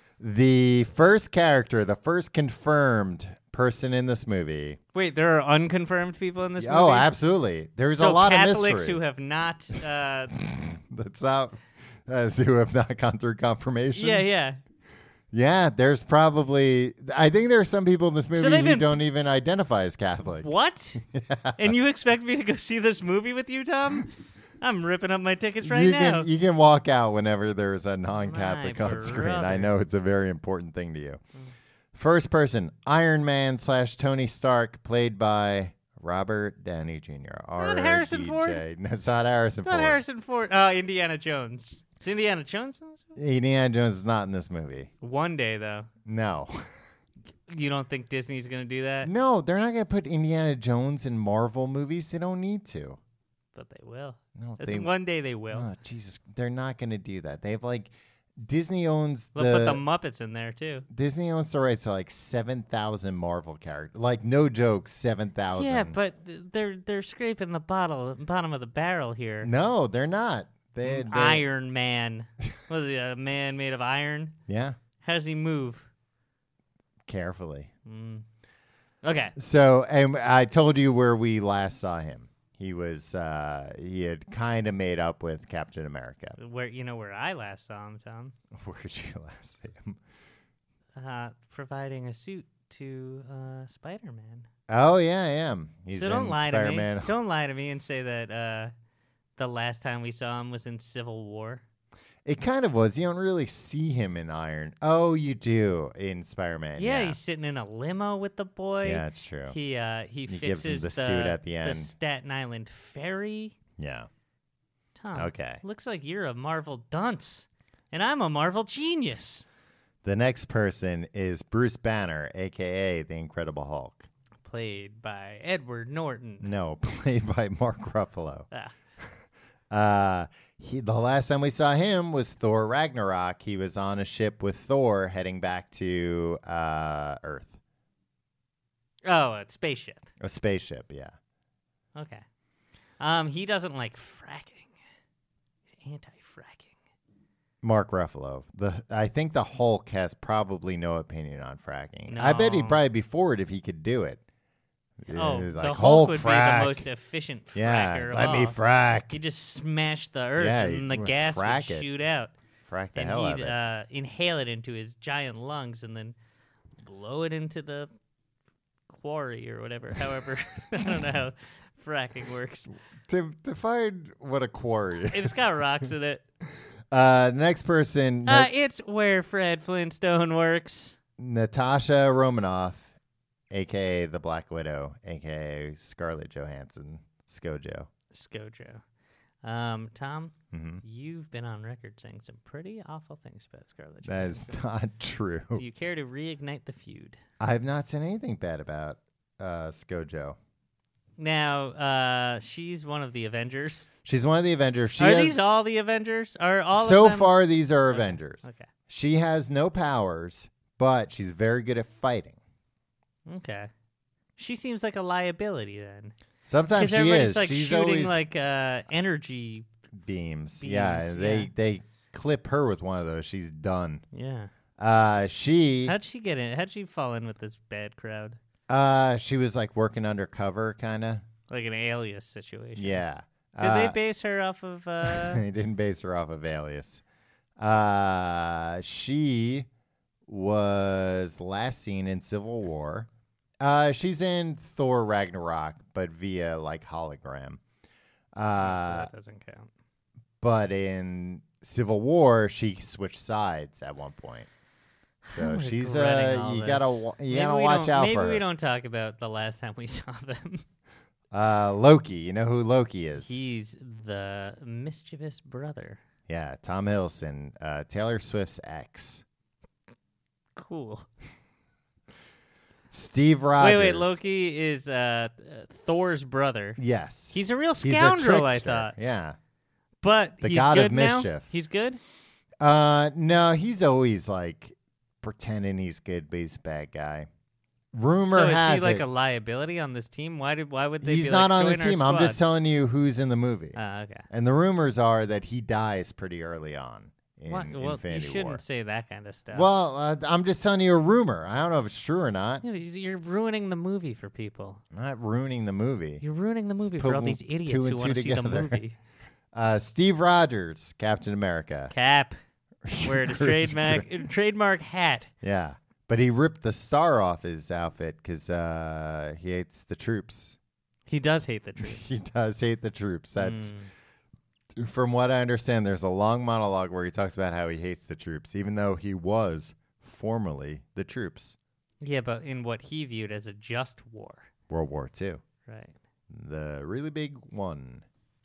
The first character, the first confirmed person in this movie. Wait, there are unconfirmed people in this movie? Oh, absolutely. There's so a lot Catholics of mystery. who have not. Uh, That's not uh, who have not gone through confirmation. yeah, yeah. Yeah, there's probably. I think there are some people in this movie they've who been- don't even identify as Catholic. What? And you expect me to go see this movie with you, Tom? I'm ripping up my tickets right you now. can you can walk out whenever there's a non-Catholic My on screen. I brother. know it's a very important thing to you. First person, Iron Man slash Tony Stark, played by Robert Downey Junior Not Harrison Ford? R D J. No, it's not Harrison Not Ford. Harrison Ford. Uh, Indiana Jones. Is Indiana Jones in this movie? Indiana Jones is not in this movie. One day, though. No. You don't think Disney's going to do that? No, they're not going to put Indiana Jones in Marvel movies. They don't need to. But they will. No, It's they one day they will. Oh, Jesus. They're not going to do that. They have like Disney owns They'll the put the Muppets in there, too. Disney owns the rights to like seven thousand Marvel characters. Like no joke, seven thousand. Yeah, but th- they're they're scraping the bottle, bottom of the barrel here. No, they're not. They, they Iron Man. Was he a man made of iron? Yeah, How does he move? carefully. Mm. Okay. So, and I told you where we last saw him. He was uh, he had kind of made up with Captain America. Where you know where I last saw him, Tom? Where'd you last see him? Uh, providing a suit to uh, Spider-Man. Oh yeah, I am. He's so don't in lie Spider-Man. to me. Don't lie to me and say that uh, the last time we saw him was in Civil War. It kind of was. You don't really see him in Iron. Oh, you do in Spider-Man. Yeah, Yeah, he's sitting in a limo with the boy. yeah, it's true. He uh, he, He gives fixes him the suit at the end. Staten Island ferry. yeah. Tom, Okay. looks like you're a Marvel dunce, and I'm a Marvel genius. The next person is Bruce Banner, a k a. the Incredible Hulk. Played by Edward Norton. No, played by Mark Ruffalo. Ah, Uh, he, the last time we saw him was Thor Ragnarok. He was on a ship with Thor heading back to uh, Earth. oh, a spaceship. A spaceship, yeah. Okay. Um, he doesn't like fracking. He's anti-fracking. Mark Ruffalo. The I think the Hulk has probably no opinion on fracking. I bet he'd No. probably be for it if he could do it. Oh, He's the like, Hulk would frack. be the most efficient fracker Yeah, of let all. me frack. He'd just smash the earth, Yeah, and the he'd gas would frack it. shoot out, Frack the and hell out he'd of it. uh, inhale it into his giant lungs, and then blow it into the quarry or whatever. However, I don't know how fracking works. To define what a quarry is. It's got rocks in it. Uh, next person, Uh, Na- it's where Fred Flintstone works. Natasha Romanoff, a k a. the Black Widow, a k a. Scarlett Johansson, ScoJo. Scojo. Um, Tom, hmm you've been on record saying some pretty awful things about Scarlett That is Johansson. not true. Do you care to reignite the feud? I have not said anything bad about uh, ScoJo. Now, uh, she's one of the Avengers. She's one of the Avengers. She Are has, these all the Avengers? Are all so of them? far, these are Okay. Avengers. Okay. She has no powers, but she's very good at fighting. Okay. She seems like a liability then. Sometimes Because she everybody's is. like She's shooting always like uh, energy. beams. beams, Yeah, they yeah. they clip her with one of those. She's done. Yeah. Uh, she How'd she get in? How'd she fall in with this bad crowd? uh she was like working undercover, kind of. Like an alias situation. Yeah. Did uh, they base her off of? Uh... they didn't base her off of Alias. Uh, she was last seen in Civil War. Uh, she's in Thor Ragnarok, but via like hologram. so Uh, that doesn't count. but in Civil War, she switched sides at one point. So I'm she's regretting uh, all you this. gotta wa- you Maybe gotta we watch don't- out maybe for we her. don't talk about the last time we saw them. Uh, Loki, you know who Loki is? He's the mischievous brother. Yeah, Tom Hiddleston, uh, Taylor Swift's ex. Cool. Steve Rogers. Wait, wait. Loki is uh, uh, Thor's brother. Yes. He's a real He's a scoundrel, I trickster. thought. Yeah. But The he's god good of now? mischief. He's good? Uh, no, he's always like pretending he's good, but he's a bad guy. Rumor so is has he like it, a liability on this team? Why did? Why would they? he's be not like, on the "Join our team. I'm just squad"? telling you who's in the movie. Uh, okay. And the rumors are that he dies pretty early on in What? Well, Infinity you shouldn't War. say that kind of stuff. Well, uh, I'm just telling you a rumor. I don't know if it's true or not. You know, you're ruining the movie for people. I'm not ruining the movie. You're ruining the movie Just for all put these two idiots and who two want to see the together. movie. Uh, Steve Rogers, Captain America. Cap, wearing his Chris trademark Gr- trademark hat. Yeah. But he ripped the star off his outfit because uh, he hates the troops. He does hate the truth. He does hate the troops. That's, Mm. from what I understand, there's a long monologue where he talks about how he hates the troops, even though he was formerly the troops. Yeah, but in what he viewed as a just war, World War Two. right? The really big one.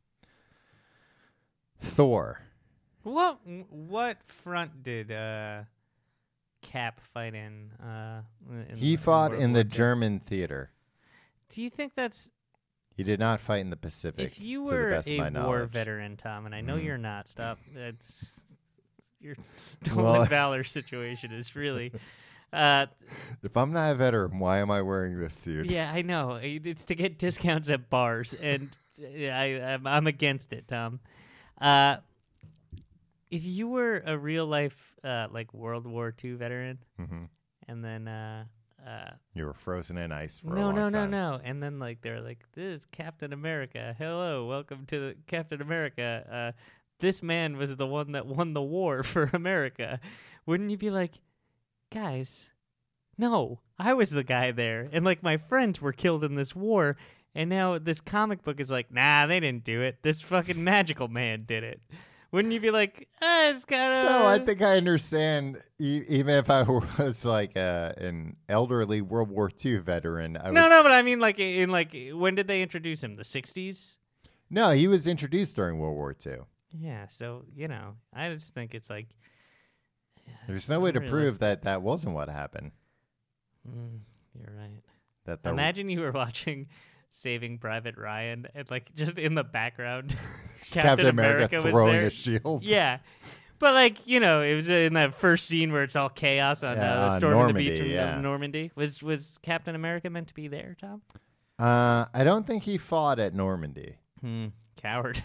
Thor. What what front did uh, Cap fight in? Uh, in He in fought World in War the Two? German theater. Do you think that's He did not fight in the Pacific. if you to the were best of my a war knowledge. veteran, Tom, and I know Mhm. you're not. Stop. That's your stolen Well- valor situation is really. Uh, If I'm not a veteran, why am I wearing this suit? yeah, I know. It's to get discounts at bars, and yeah, I, I'm, I'm against it, Tom. Uh, if you were a real life, uh, like World War Two veteran, Mhm. and then uh, uh, You were frozen in ice for a no, long no, time. no, no. And then like they're like, "This is Captain America. Hello, welcome to the Captain America. Uh, this man was the one that won the war for America." Wouldn't you be like, guys, no, I was the guy there, and like my friends were killed in this war, and now this comic book is like, nah, they didn't do it. This fucking magical man did it. Wouldn't you be like, ah, it's kind of... No, I think I understand. E- even if I was like a, an elderly World War Two veteran, I No, would no, but I mean, like, in like, when did they introduce him? The sixties? No, he was introduced during World War Two. Yeah, so, you know, I just think it's like... There's no way to unrealistic. prove that that wasn't what happened. Mm, you're right. That the, Imagine you were watching Saving Private Ryan, and like just in the background, Captain, Captain America, America was throwing there. a shield. Yeah, but like you know, it was in that first scene where it's all chaos on Yeah, uh, on storming Normandy, the beach in yeah. uh, Normandy. Was was Captain America meant to be there, Tom? Uh, I don't think he fought at Normandy. Hmm, coward.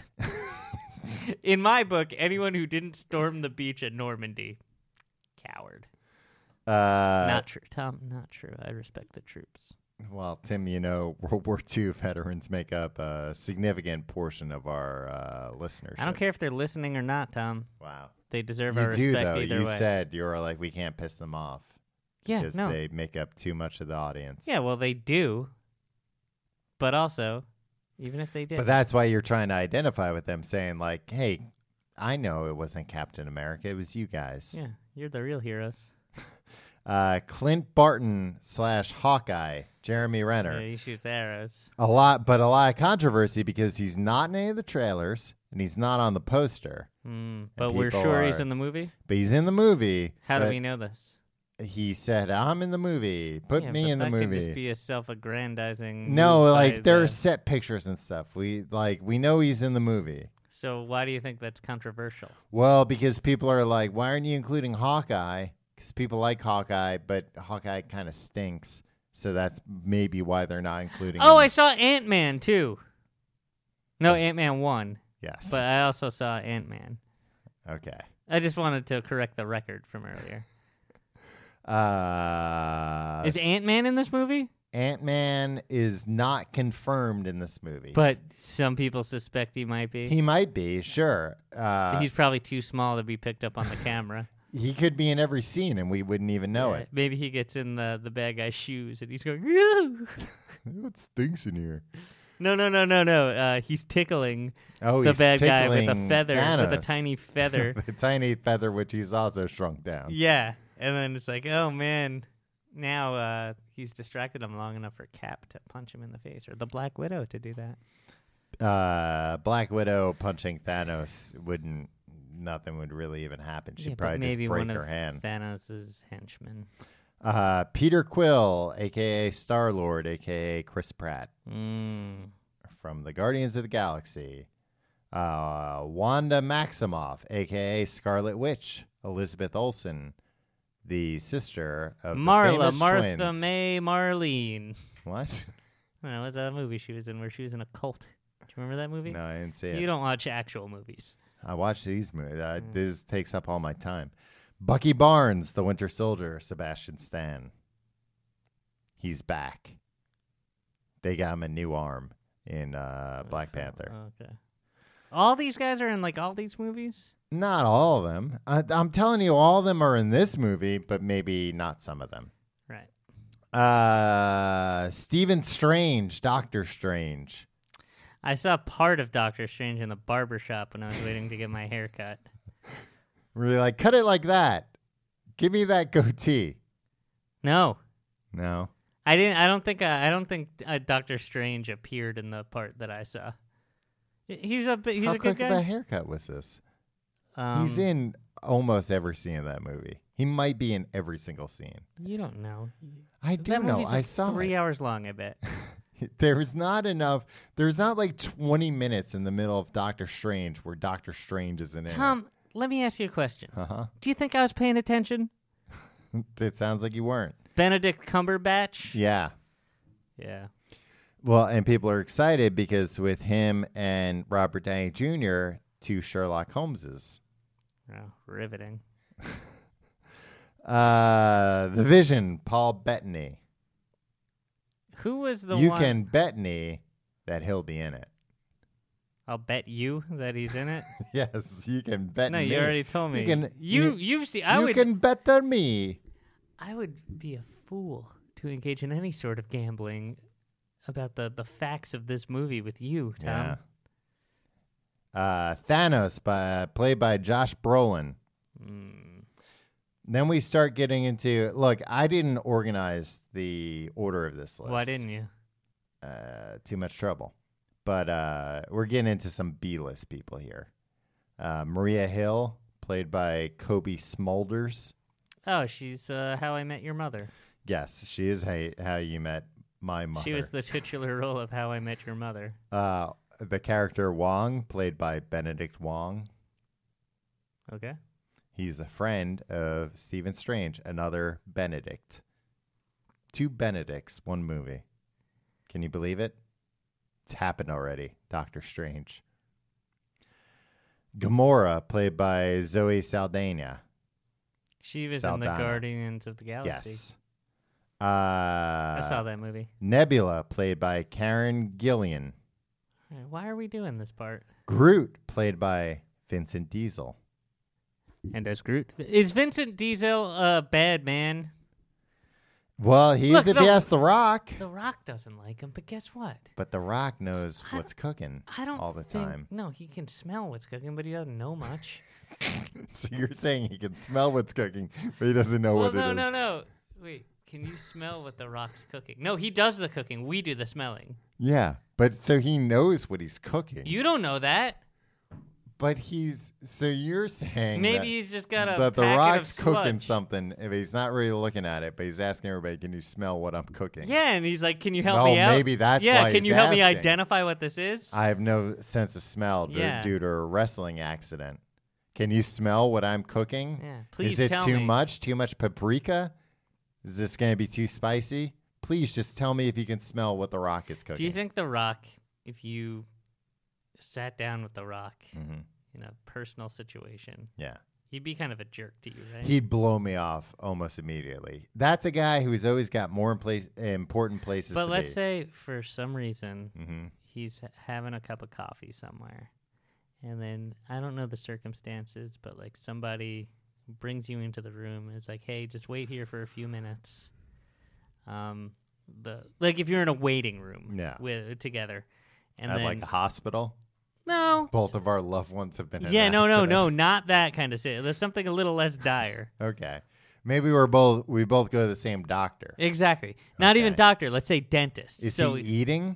In my book, anyone who didn't storm the beach at Normandy, coward. Uh, Not true, Tom. Not true. I respect the troops. Well, Tim, you know, World War Two veterans make up a significant portion of our uh, listeners. I don't care if they're listening or not, Tom. Wow. They deserve You our do, respect though. either You way. said you were like, we can't piss them off. yeah, Because no. they make up too much of the audience. Yeah, well, they do. But also, even if they did. But that's why you're trying to identify with them, saying, like, hey, I know it wasn't Captain America. It was you guys. Yeah, you're the real heroes. Uh, Clint Barton slash Hawkeye, Jeremy Renner. Yeah, he shoots arrows. A lot, but a lot of controversy because he's not in any of the trailers and he's not on the poster. Mm, but we're people sure he's are- in the movie? But he's in the movie. How do but we know this? He said, I'm in the movie. Put Yeah, me but in the that movie. could just be a self-aggrandizing no, move by like there the- are set pictures and stuff. We like we know he's in the movie. So why do you think that's controversial? Well, because people are like, why aren't you including Hawkeye? Because people like Hawkeye, but Hawkeye kind of stinks. So that's maybe why they're not including Oh, him. I saw Ant-Man, too. No, Ant-Man one. Yes. But I also saw Ant-Man. okay. I just wanted to correct the record from earlier. Uh, Is Ant-Man in this movie? Ant-Man is not confirmed in this movie. But some people suspect he might be. he might be, sure. Uh, But he's probably too small to be picked up on the camera. he could be in every scene and we wouldn't even know Yeah, Maybe he gets in the, the bad guy's shoes and he's going, "Yoo!" it. It stinks in here. No, no, no, no, no. Uh, he's tickling Oh, the he's bad guy with a tickling feather, with a Thanos. tiny feather. the tiny feather, which he's also shrunk down. Yeah. And then it's like, oh, man. Now uh, he's distracted him long enough for Cap to punch him in the face, or the Black Widow to do that. Uh, Black Widow punching Thanos wouldn't. Nothing would really even happen. She'd Yeah, but probably maybe just break one her of hand. Thanos' henchmen. Uh, Peter Quill, aka Star Lord, aka Chris Pratt Mm. from the Guardians of the Galaxy. Uh, Wanda Maximoff, aka Scarlet Witch, Elizabeth Olsen, the sister of Marla, the famous Martha twins. May Marlene. What? I don't know, what's that movie she was in where she was in a cult? Do you remember that movie? No, I didn't see it. You don't watch actual movies. I watch these movies. Uh, Mm. This takes up all my time. Bucky Barnes, the Winter Soldier, Sebastian Stan. He's back. They got him a new arm in uh, Black Panther. Okay. All these guys are in like all these movies? Not all of them. I, I'm telling you, all of them are in this movie, but maybe not some of them. Right. Uh, Stephen Strange, Doctor Strange. I saw part of Doctor Strange in the barber shop when I was waiting to get my hair cut. Really like, cut it like that. Give me that goatee. No. No. I didn't I don't think uh, I don't think uh, Doctor Strange appeared in the part that I saw. He's a he's How a quick good of a guy. haircut was this? Um, He's in almost every scene of that movie. He might be in every single scene. You don't know. I do that know. movie's I like saw three it. hours long. I bet. There's not enough. There's not like twenty minutes in the middle of Doctor Strange where Doctor Strange isn't in Tom, let me ask you a question. it. Uh-huh. Do you think I was paying attention? It sounds like you weren't. Benedict Cumberbatch. Yeah. Yeah. Well, and people are excited because with him and Robert Downey Junior, two Sherlock Holmeses. Oh, riveting. Uh, the Vision, Paul Bettany. Who was the you one? can bet me that he'll be in it. I'll bet you that he's in it. Yes, you can bet No, me. you already told me. You can. You, you, you've seen. I you would. can better me. I would be a fool to engage in any sort of gambling about the the facts of this movie with you, Tom. Yeah. Uh, Thanos, by played by Josh Brolin. Mm. Then we start getting into. Look, I didn't organize the order of this list. Why didn't you? Uh, too much trouble. But uh, we're getting into some B-list people here. Uh, Maria Hill, played by Kobe Smulders. Oh, she's uh, How I Met Your Mother. Yes, she is how, how you met my mother. She was the titular role of How I Met Your Mother. Uh, the character Wong, played by Benedict Wong. Okay. He's a friend of Stephen Strange, another Benedict. Two Benedicts, one movie. Can you believe it? It's happened already. Doctor Strange. Gamora, played by Zoe Saldana. She was in the Saldana. Guardians of the Galaxy. Yes. Uh, I saw that movie. Nebula, played by Karen Gillian. All right, why are we doing this part? Groot, played by Vincent Diesel. And as Groot. Is Vincent Diesel a bad man? Well, he Look, is if no. he has The Rock. The Rock doesn't like him, but guess what? But The Rock knows I what's cooking I don't all the think, time. No, he can smell what's cooking, but he doesn't know much. So you're saying he can smell what's cooking, but he doesn't know well, what no, it is. no, no. Wait, can you smell what The Rock's cooking? No, he does the cooking. We do the smelling. Yeah, but so he knows what he's cooking. You don't know that. But he's so you're saying Maybe that, he's just got a that the packet Rock's of cooking sludge. something if he's not really looking at it, but he's asking everybody, "Can you smell what I'm cooking?" Yeah, and he's like, "Can you help Well, me out?" maybe that's yeah. why Can he's you help me asking. identify what this is? I have no sense of smell due- Yeah. due to a wrestling accident. Can you smell what I'm cooking? Yeah, please Is it tell too me. much? Too much paprika? Is this going to be too spicy? Please just tell me if you can smell what The Rock is cooking. Do you think The Rock, if you sat down with The Rock Mhm. in a personal situation, Yeah. he'd be kind of a jerk to you, right? He'd blow me off almost immediately. That's a guy who's always got more in place, important places but to let's be. say for some reason hmm he's h- having a cup of coffee somewhere, and then I don't know the circumstances, but like somebody brings you into the room and is like, "Hey, just wait here for a few minutes." Um, the like if you're in a waiting room, Yeah. with together, and At then like a hospital. no, Both of our loved ones have been in yeah, an no, no, no, accident. not that kind of shit. There's something a little less dire. Okay. Maybe we're both we both go to the same doctor. Exactly. Not even Okay. doctor. Let's say dentist. Is so he eating?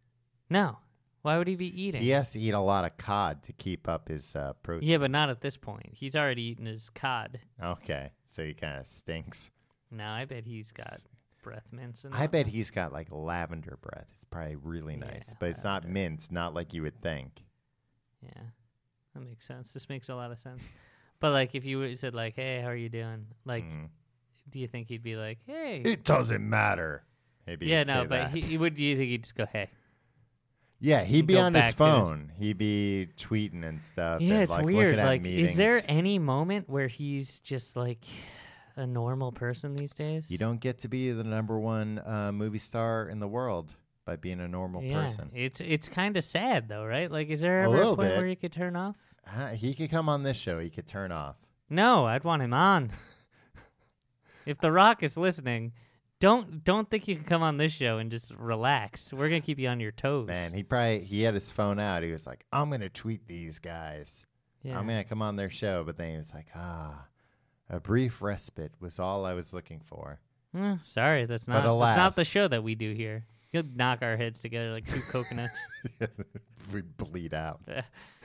no. Why would he be eating? He has to eat a lot of cod to keep up his uh, protein. Yeah, but not at this point. He's already eaten his cod. Okay. So he kind of stinks. Now I bet he's got breath mints and I all bet that. he's got like lavender breath. It's probably really Yeah, nice, but it's not lavender. mint, not like you would think. Yeah, that makes sense. This makes a lot of sense. But like, if you said like, "Hey, how are you doing?" Like, Mm. do you think he'd be like, "Hey"? It doesn't matter. Maybe yeah, he'd no, say but that. he, he would. Do you think he'd just go, "Hey"? yeah, he'd be go on his back to his- phone. He'd be tweeting and stuff. Yeah, and, it's like, weird. looking at Like, is there meetings. any moment where he's just like a normal person these days? You don't get to be the number one uh, movie star in the world by being a normal yeah, person. it's it's kind of sad though, right? Like, is there A ever a, little point bit. where you could turn off? Huh, he could come on this show. He could turn off. No, I'd want him on. If The Rock is listening, don't don't think you can come on this show and just relax. We're gonna keep you on your toes. Man, he probably he had his phone out. He was like, "I'm gonna tweet these guys. yeah. I'm gonna come on their show." But then he was like, "Ah, a brief respite was all I was looking for." Eh, sorry, that's But not that's not alas. the show that we do here. You'll knock our heads together like two coconuts. We bleed out. Eh.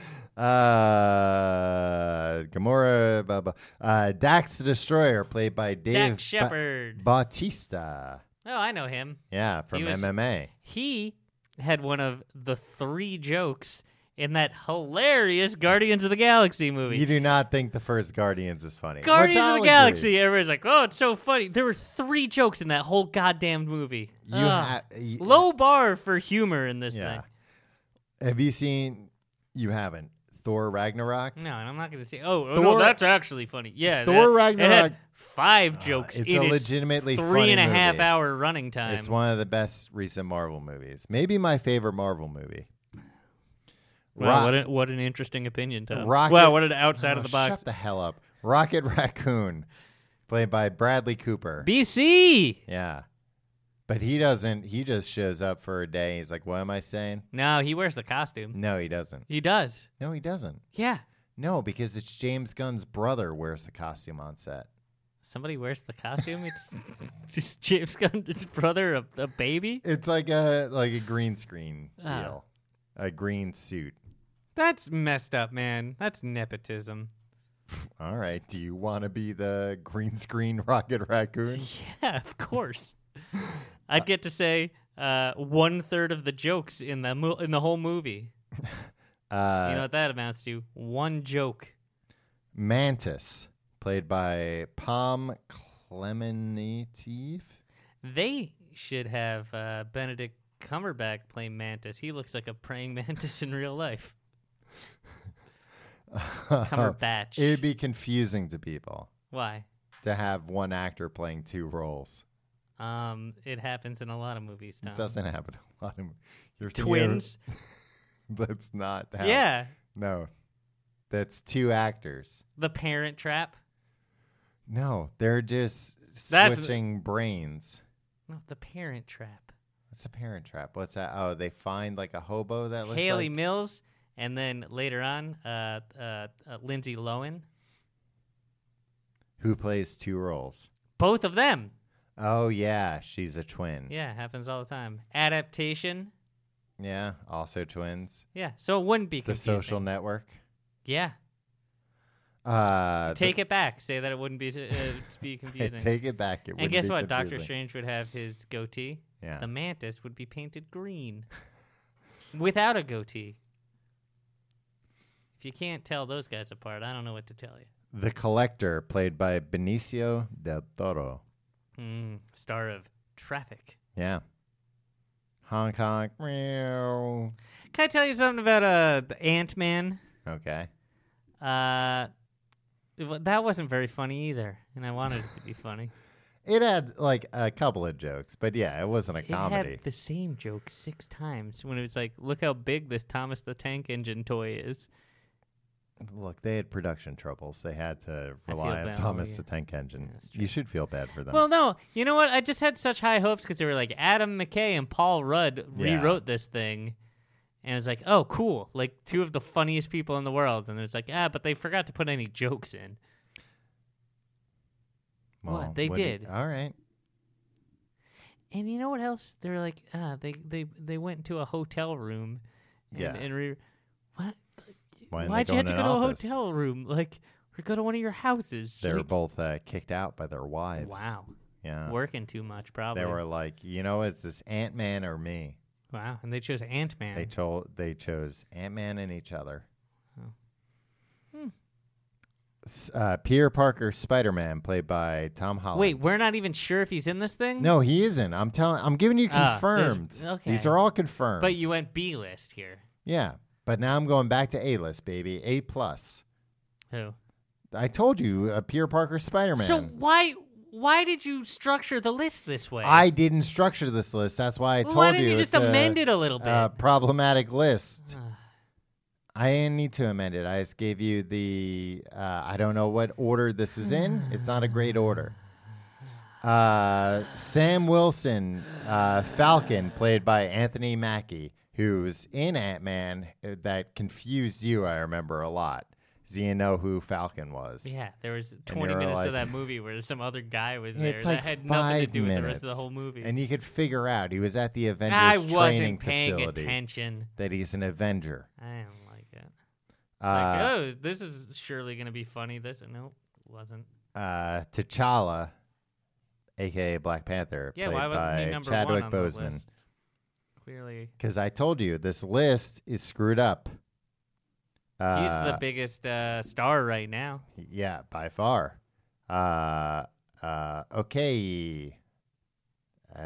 Uh, Gamora, blah, blah. Uh, Dax the Destroyer, played by Dave Dak Ba- Shepard. Bautista. Oh, I know him. Yeah, from He was- M M A. He had one of the three jokes in that hilarious Guardians of the Galaxy movie. You do not think the first Guardians is funny. which Guardians of I'll the agree. Galaxy. Everybody's like, "Oh, it's so funny." There were three jokes in that whole goddamn movie. You Ugh. ha- y- Low bar for humor in this Yeah. thing. Have you seen? You haven't. Thor Ragnarok. No, and I'm not going to say, oh, oh, no, Thor- that's actually funny. Yeah, Thor that, it Ragnarok- had five jokes it's in a its legitimately three funny and a half movie. hour running time. It's one of the best recent Marvel movies. Maybe my favorite Marvel movie. Wow, Rock- what, a, what an interesting opinion, Tom. Rocket- wow, what an outside Oh, of the box. Shut the hell up. Rocket Raccoon, played by Bradley Cooper. B C! yeah. But he doesn't, he just shows up for a day. He's like, what am I saying? No, he wears the costume. No, he doesn't. He does. No, he doesn't. Yeah. No, because it's James Gunn's brother wears the costume on set. Somebody wears the costume? It's just James Gunn's brother, a, a baby? It's like a like a green screen Oh. deal. A green suit. That's messed up, man. That's nepotism. All right. Do you want to be the green screen Rocket Raccoon? Yeah, of course. I'd get to say uh, one third of the jokes in the mo- in the whole movie. Uh, You know what that amounts to? One joke. Mantis, played by Palm Clemente. They should have uh, Benedict Cumberbatch play Mantis. He looks like a praying mantis in real life. Cumberbatch. It'd be confusing to people Why? to have one actor playing two roles. Um, it happens in a lot of movies. Tom. It doesn't happen a lot of you're thinking of- Twins. That's not how. Yeah. No. That's two actors. The Parent Trap. No, they're just That's- switching brains. No, The Parent Trap. What's a parent trap? What's that? Oh, they find like a hobo that looks Haley like... Mills, and then later on, uh, uh, uh, Lindsay Lohan. Who plays two roles? Both of them. Oh, yeah. She's a twin. Yeah, happens all the time. Adaptation. Yeah, also twins. Yeah, so it wouldn't be The confusing. Social Network. Yeah. Uh, Take it back. Say that it wouldn't be uh, to be confusing. Take it back. It and wouldn't guess be what? Doctor confusing. Strange would have his goatee. Yeah. The Mantis would be painted green without a goatee. If you can't tell those guys apart, I don't know what to tell you. The Collector, played by Benicio del Toro. Mm, star of Traffic. Yeah. Hong Kong. Meow. Can I tell you something about uh, the Ant-Man? Okay. Uh, it wa- that wasn't very funny either, and I wanted it to be funny. It had like a couple of jokes, but yeah, it wasn't a It comedy. had the same joke six times when it was like, look how big this Thomas the Tank Engine toy is. Look, they had production troubles. They had to I feel rely on bad. Thomas Oh, yeah. the Tank Engine. That's true. You should feel bad for them. Well, no, you know what? I just had such high hopes because they were like Adam McKay and Paul Rudd Yeah. rewrote this thing. And it was like, oh, cool. Like two of the funniest people in the world. And it's like, ah, but they forgot to put any jokes in. Well, what? They what do you- did. all right. And you know what else? They were like, ah, they they, they went into a hotel room. And, Yeah. And re- what? Why didn't Why'd they you go have in to an go to a office? hotel room? Like, or go to one of your houses? They were Like, both uh, kicked out by their wives. wow. Yeah. Working too much, probably. They were like, you know, it's this Ant Man or me. Wow. And they chose Ant Man. They told they chose Ant Man and each other. Oh. Hmm. S- Uh, Peter Parker, Spider Man, played by Tom Holland. Wait, we're not even sure if he's in this thing? no, he isn't. I'm telling. I'm giving you Ah, there's- confirmed. okay. These are all confirmed. But you went B list here. yeah, but now I'm going back to A list, baby. A plus. Who? I told you, uh, Peter Parker, Spider Man. So why why did you structure the list this way? I didn't structure this list. That's why I Well, told why didn't you it's just amend a, it a little bit? a problematic list. Ugh. I didn't need to amend it. I just gave you the. Uh, I don't know what order this is in. It's not a great order. Uh, Sam Wilson, uh, Falcon, played by Anthony Mackie, who's in Ant-Man. uh, That confused you, I remember, a lot. So you know who Falcon was. Yeah, there was twenty you were minutes like- of that movie where some other guy was there It's that like had nothing to five do with the minutes. rest of the whole movie. And you could figure out he was at the Avengers I training wasn't paying facility. attention. That he's an Avenger. I don't like it. It's Uh, like, oh, this is surely going to be funny. This, nope, wasn't. uh, T'Challa, aka Black Panther, Yeah, played why wasn't by he number Chadwick one on the Boseman. list? Clearly, Because I told you this list is screwed up. Uh, he's the biggest uh, star right now. Yeah, by far. Uh, uh, okay. Uh,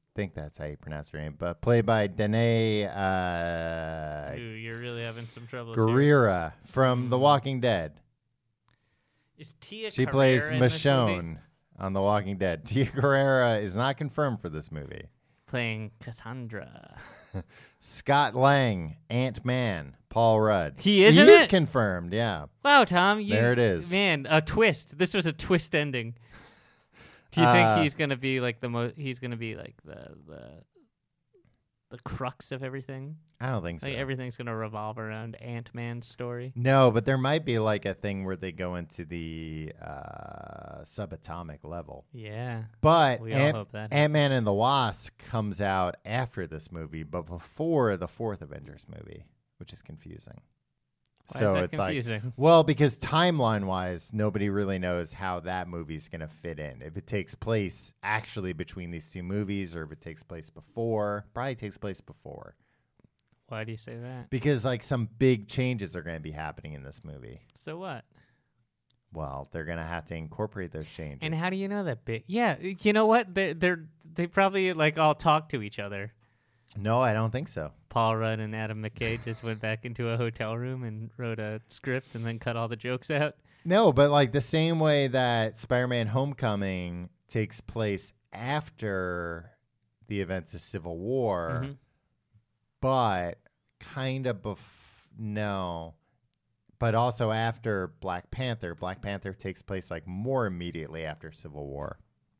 think that's how you pronounce her name, but played by Danae uh, Ooh, you're really having some trouble. here. Guerrera from The Mm. Walking Dead. Is Tia She Carrera plays in this movie? Michonne on The Walking Dead. Tia Carrera is not confirmed for this movie. Playing Cassandra. Scott Lang, Ant-Man, Paul Rudd. He is He in is it? confirmed, yeah. Wow, Tom. You, There it is. Man, a twist. This was a twist ending. Do you Uh, think he's gonna be like the most? He's gonna be like the the the crux of everything. I don't think so. Like everything's gonna revolve around Ant-Man's story. No, but there might be like a thing where they go into the uh, subatomic level. Yeah. But We all Ant- hope that Ant-Man and the Wasp comes out after this movie, but before the fourth Avengers movie, which is confusing. Why so is that it's confusing? like, well, because timeline-wise, nobody really knows how that movie's going to fit in. If it takes place actually between these two movies, or if it takes place before. Probably takes place before. Why do you say that? Because like some big changes are going to be happening in this movie. So what? Well, they're going to have to incorporate those changes. And how do you know that bit? Yeah, you know what? They they're they probably like all talk to each other. No, I don't think so. Paul Rudd and Adam McKay just went back into a hotel room and wrote a script and then cut all the jokes out. No, but like the same way that Spider-Man Homecoming takes place after the events of Civil War, Mhm. but kind of bef- no, but also after Black Panther. Black Panther takes place like more immediately after Civil War.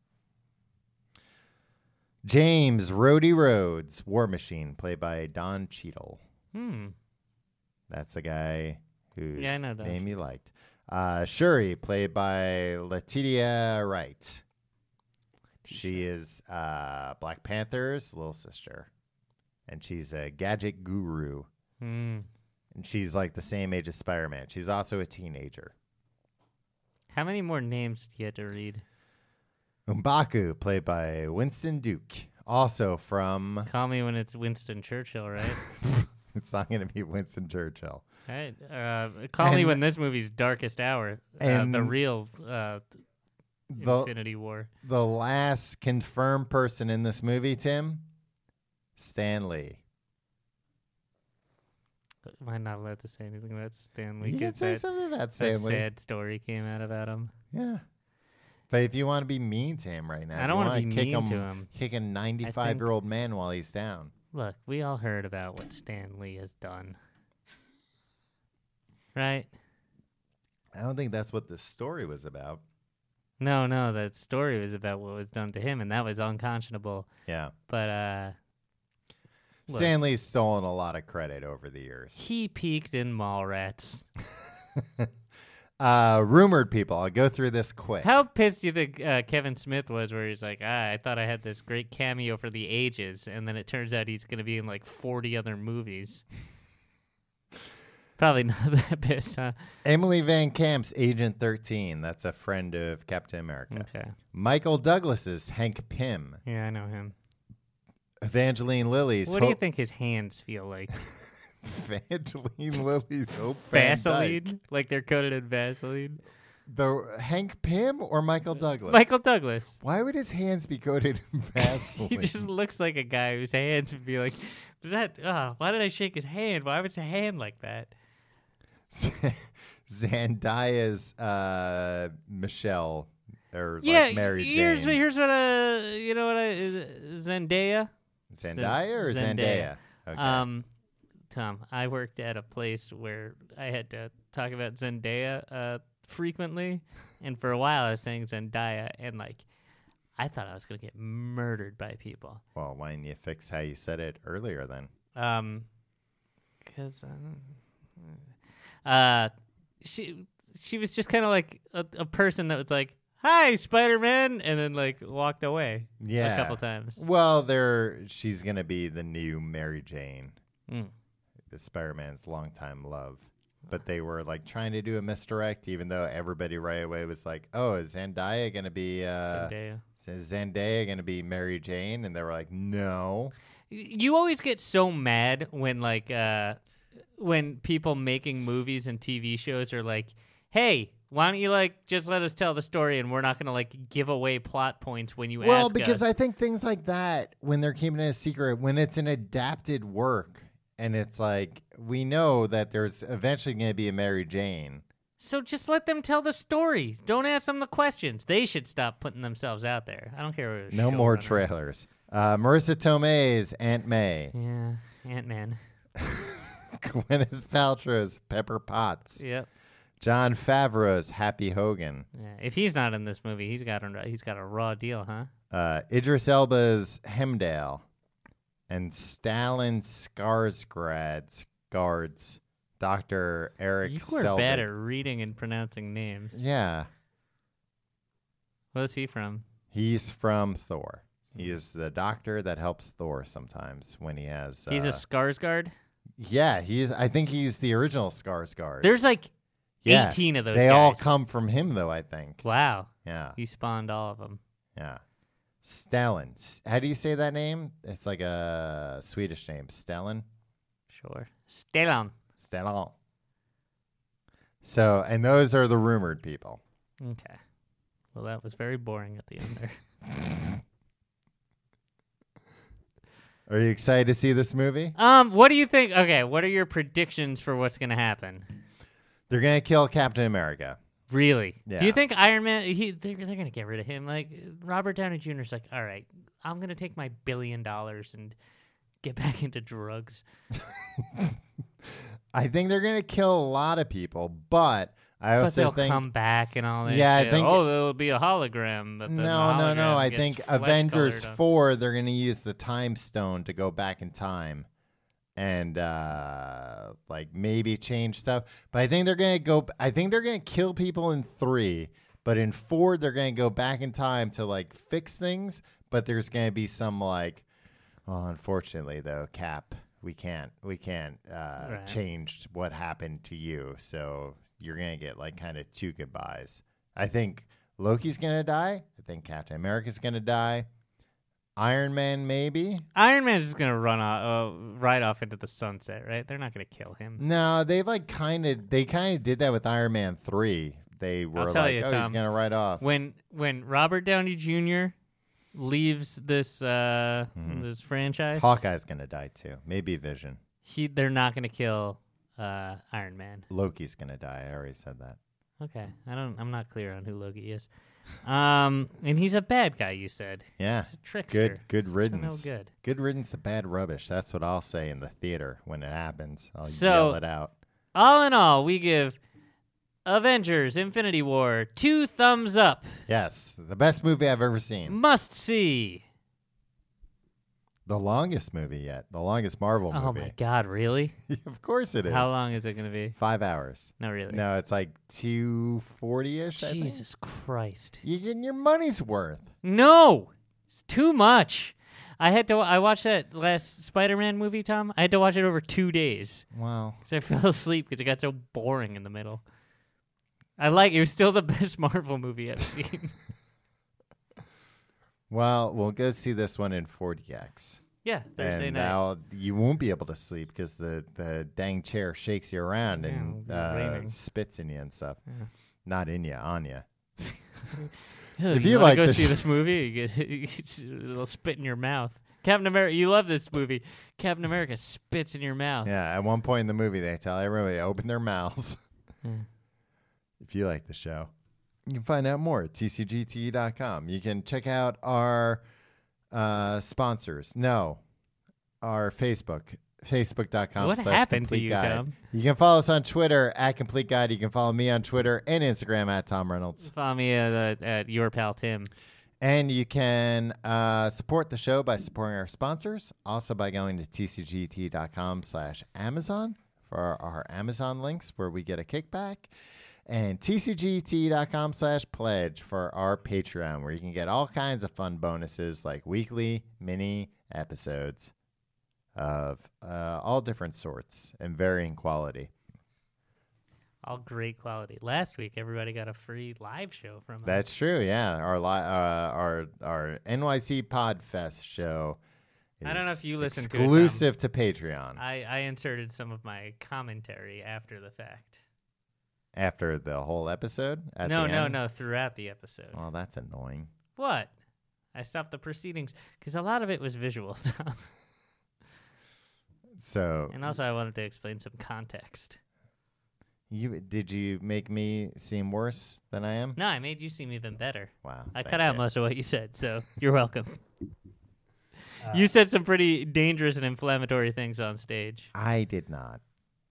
James Rhodey Rhodes, War Machine, played by Don Cheadle. Hmm. That's the guy whose Yeah, I know Don name you liked. Uh, Shuri, played by Letitia Wright. She is uh, Black Panther's little sister, and she's a gadget guru. Hmm. And she's like the same age as Spider-Man. She's also a teenager. How many more names do you have to read? M'Baku, played by Winston Duke, also from. Call me when it's Winston Churchill, right? It's not going to be Winston Churchill. Right. Uh, call me And- when this movie's darkest hour. Uh, and the real uh, The Infinity War. the last confirmed person in this movie, Tim, Stan Lee. Am I not allowed to say anything about Stan Lee? You can 'Cause say that, something about that Stan Lee. sad story came out about him. Yeah. But if you want to be mean to him right now, I if don't you wanna wanna be kick mean him, to him. kick a ninety-five-year-old man while he's down. Look, we all heard about what Stan Lee has done. Right? I don't think that's what this story was about. No, no, that story was about what was done to him, and that was unconscionable. Yeah. But uh, look, Stan Lee's stolen a lot of credit over the years. he peaked in Mallrats. Uh, rumored people. I'll go through this quick. How pissed do you think uh, Kevin Smith was where he's like, ah, I thought I had this great cameo for the ages, and then it turns out he's going to be in like forty other movies. Probably not that pissed, huh? Emily Van Camp's Agent thirteen. That's a friend of Captain America. Okay. Michael Douglas's Hank Pym. Yeah, I know him. Evangeline Lilly's What do you Hope- think his hands feel like? Evangeline Lilly's Hope Van Dyke. Vaseline? Like they're coated in Vaseline? The Hank Pym or Michael Douglas? Michael Douglas. Why would his hands be coated in Vaseline? He just looks like a guy whose hands would be like, was that, oh, why did I shake his hand? Why was his hand like that? Zendaya's uh, Michelle or yeah, like Mary here's, Jane. here's what, uh, you know what, I, uh, Zendaya? Zendaya or Zendaya. Zendaya? Okay. Um, Tom, I worked at a place where I had to talk about Zendaya uh, frequently, and for a while I was saying Zendaya, and like, I thought I was gonna get murdered by people. Well, why didn't you fix how you said it earlier then? Um, because uh, she she was just kind of like a, a person that was like, "Hi, Spider-Man," and then like walked away. Yeah. a couple times. Well, there she's gonna be the new Mary Jane, Mm. the Spider-Man's longtime love. But they were like trying to do a misdirect, even though everybody right away was like, "Oh, is Zendaya gonna be uh, Zendaya. is Zendaya gonna be Mary Jane?" And they were like, "No." You always get so mad when like uh when people making movies and T V shows are like, "Hey, Why don't you like just let us tell the story, and we're not gonna like give away plot points when you Well, ask because us. I think things like that, when they're keeping it a secret, when it's an adapted work, and it's like we know that there's eventually going to be a Mary Jane. So just let them tell the story. Don't ask them the questions. They should stop putting themselves out there. I don't care. What No more showrunner. trailers. Uh, Marissa Tomei's Aunt May. Yeah, Ant Man. Gwyneth Paltrow's Pepper Potts. Yep. John Favreau's Happy Hogan. Yeah. If he's not in this movie, he's got a he's got a raw deal, huh? Uh, Idris Elba's Hemdale. And Stalin Skarsgård's guards, Doctor Eric You were Selvig. bad at reading and pronouncing names. Yeah. What's he from? He's from Thor. He is the doctor that helps Thor sometimes when he has. He's a uh, Skarsgård. Yeah, he's. I think he's the original Skarsgård. There's like Yeah. eighteen of those. They guys. all come from him, though. I think. Wow, Yeah, he spawned all of them. yeah. Stellan. S- How do you say that name? It's like a Swedish name. Stellan. Sure. Stellan. Stellan. So, and those are the rumored people. Okay. Well, that was very boring at the end there. Are you excited to see this movie? um, what do you think? Okay, what are your predictions for what's gonna happen? They're gonna kill Captain America. Really? Yeah. Do you think Iron Man? He they're, they're gonna get rid of him? Like Robert Downey Junior's like, all right, I'm gonna take my billion dollars and get back into drugs. I think they're gonna kill a lot of people, but I But also they'll think come back and all that. Yeah, I shit. think- Oh, there'll be a hologram. But then the no, no, no. hologram I gets think flesh Avengers colored on- four. They're gonna use the time stone to go back in time, and uh, like maybe change stuff. But I think they're gonna go. I think they're gonna kill people in three, but in four they're gonna go back in time to like fix things. But there's gonna be some like, well, unfortunately though, Cap, we can't, we can't uh, Right. change what happened to you. So you're gonna get like kind of two goodbyes. I think Loki's gonna die. I think Captain America's gonna die. Iron Man maybe. Iron Man's just gonna run off, uh, right off into the sunset, right? They're not gonna kill him. No, they've like kind of they kind of did that with Iron Man three. They were tell like, you, oh, Tom, he's gonna ride off. When when Robert Downey Junior leaves this uh, Mhm. this franchise, Hawkeye's gonna die too. Maybe Vision. he they're not gonna kill uh, Iron Man. Loki's gonna die. I already said that. Okay, I don't. I'm not clear on who Loki is. Um, and he's a bad guy. You said Yeah. he's a trickster. Good good So riddance. no good. Good riddance to bad rubbish. That's what I'll say in the theater when it happens. I'll So- yell it out. All in all, we give Avengers: Infinity War two thumbs up. Yes, the best movie I've ever seen. Must see. The longest movie yet. The longest Marvel Oh movie. my God! Really? Of course it is. How long is it gonna be? Five hours. No, really. No, it's like two forty ish. Jesus Christ! You're getting your money's worth. No, it's too much. I had to. I watched that last Spider-Man movie, Tom. I had to watch it over two days Wow. because I fell asleep because it got so boring in the middle. I like it was still the best Marvel movie I've seen. Well, we'll go see this one in four D X. Yeah, Thursday and night. now you won't be able to sleep because the, the dang chair shakes you around Yeah, and it'll be uh, raining. spits in you and stuff. Yeah. Not in you, on you. Oh, if you you wanna like go this- see this movie, you get a little spit in your mouth. Captain America, you love this movie. Captain America spits in your mouth. Yeah, at one point in the movie, they tell everybody to open their mouths. Yeah. If you like the show, you can find out more at T C G T E dot com. You can check out our uh, sponsors. No, our Facebook, facebook dot com What slash happened to complete you, guide. Tom? You can follow us on Twitter at Complete Guide. You can follow me on Twitter and Instagram at Tom Reynolds. Follow me at, uh, at your pal Tim. And you can uh, support the show by supporting our sponsors. Also by going to T C G T dot com slash Amazon for our, our Amazon links where we get a kickback. And T C G T dot com slash pledge for our Patreon where you can get all kinds of fun bonuses like weekly mini episodes of uh, all different sorts and varying quality. All great quality. Last week, everybody got a free live show from us. That's true, yeah. Our li- uh, our our N Y C Podfest show is I don't know if you listen to it, Tom. exclusive to Patreon. I, I inserted some of my commentary after the fact. After the whole episode? At no, the no, end? no. Throughout the episode. Well, that's annoying. What? I stopped the proceedings because a lot of it was visual, Tom. So, And also, I wanted to explain some context. you did you make me seem worse than I am? No, I made you seem even better. Wow. I thank cut out you. most of what you said, so you're welcome. You said some pretty dangerous and inflammatory things on stage. I did not.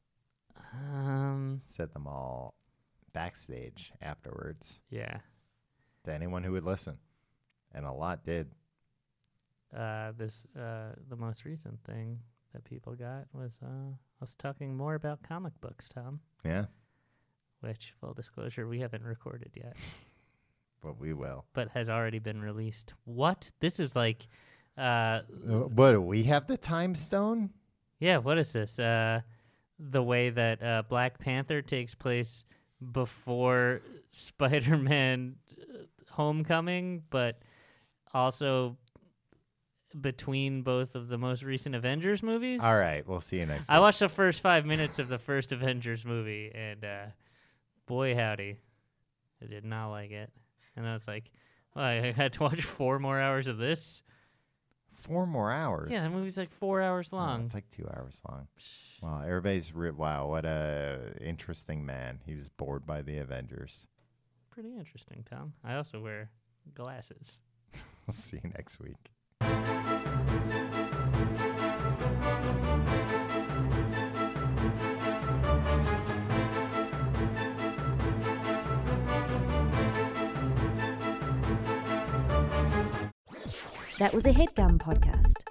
Um, Said them all backstage afterwards yeah. to anyone who would listen. And a lot did. Uh, this uh, the most recent thing that people got was uh, us talking more about comic books, Tom. Yeah. Which, full disclosure, we haven't recorded yet, But we will. but has already been released. What? This is like, uh, Uh, What do we have the time stone? yeah. What is this? Uh, the way that uh, Black Panther takes place before Spider-Man uh, Homecoming, but also between both of the most recent Avengers movies. All right. We'll see you next I week. watched the first five minutes of the first Avengers movie, and uh, boy, howdy, I did not like it. And I was like, well, I had to watch four more hours of this? Four more hours. Yeah, the movie's like four hours Oh, long. it's like two hours long. Wow, everybody's re- wow. What a interesting man. He was bored by the Avengers. Pretty interesting, Tom. I also wear glasses. We'll see you next week. That was a HeadGum podcast.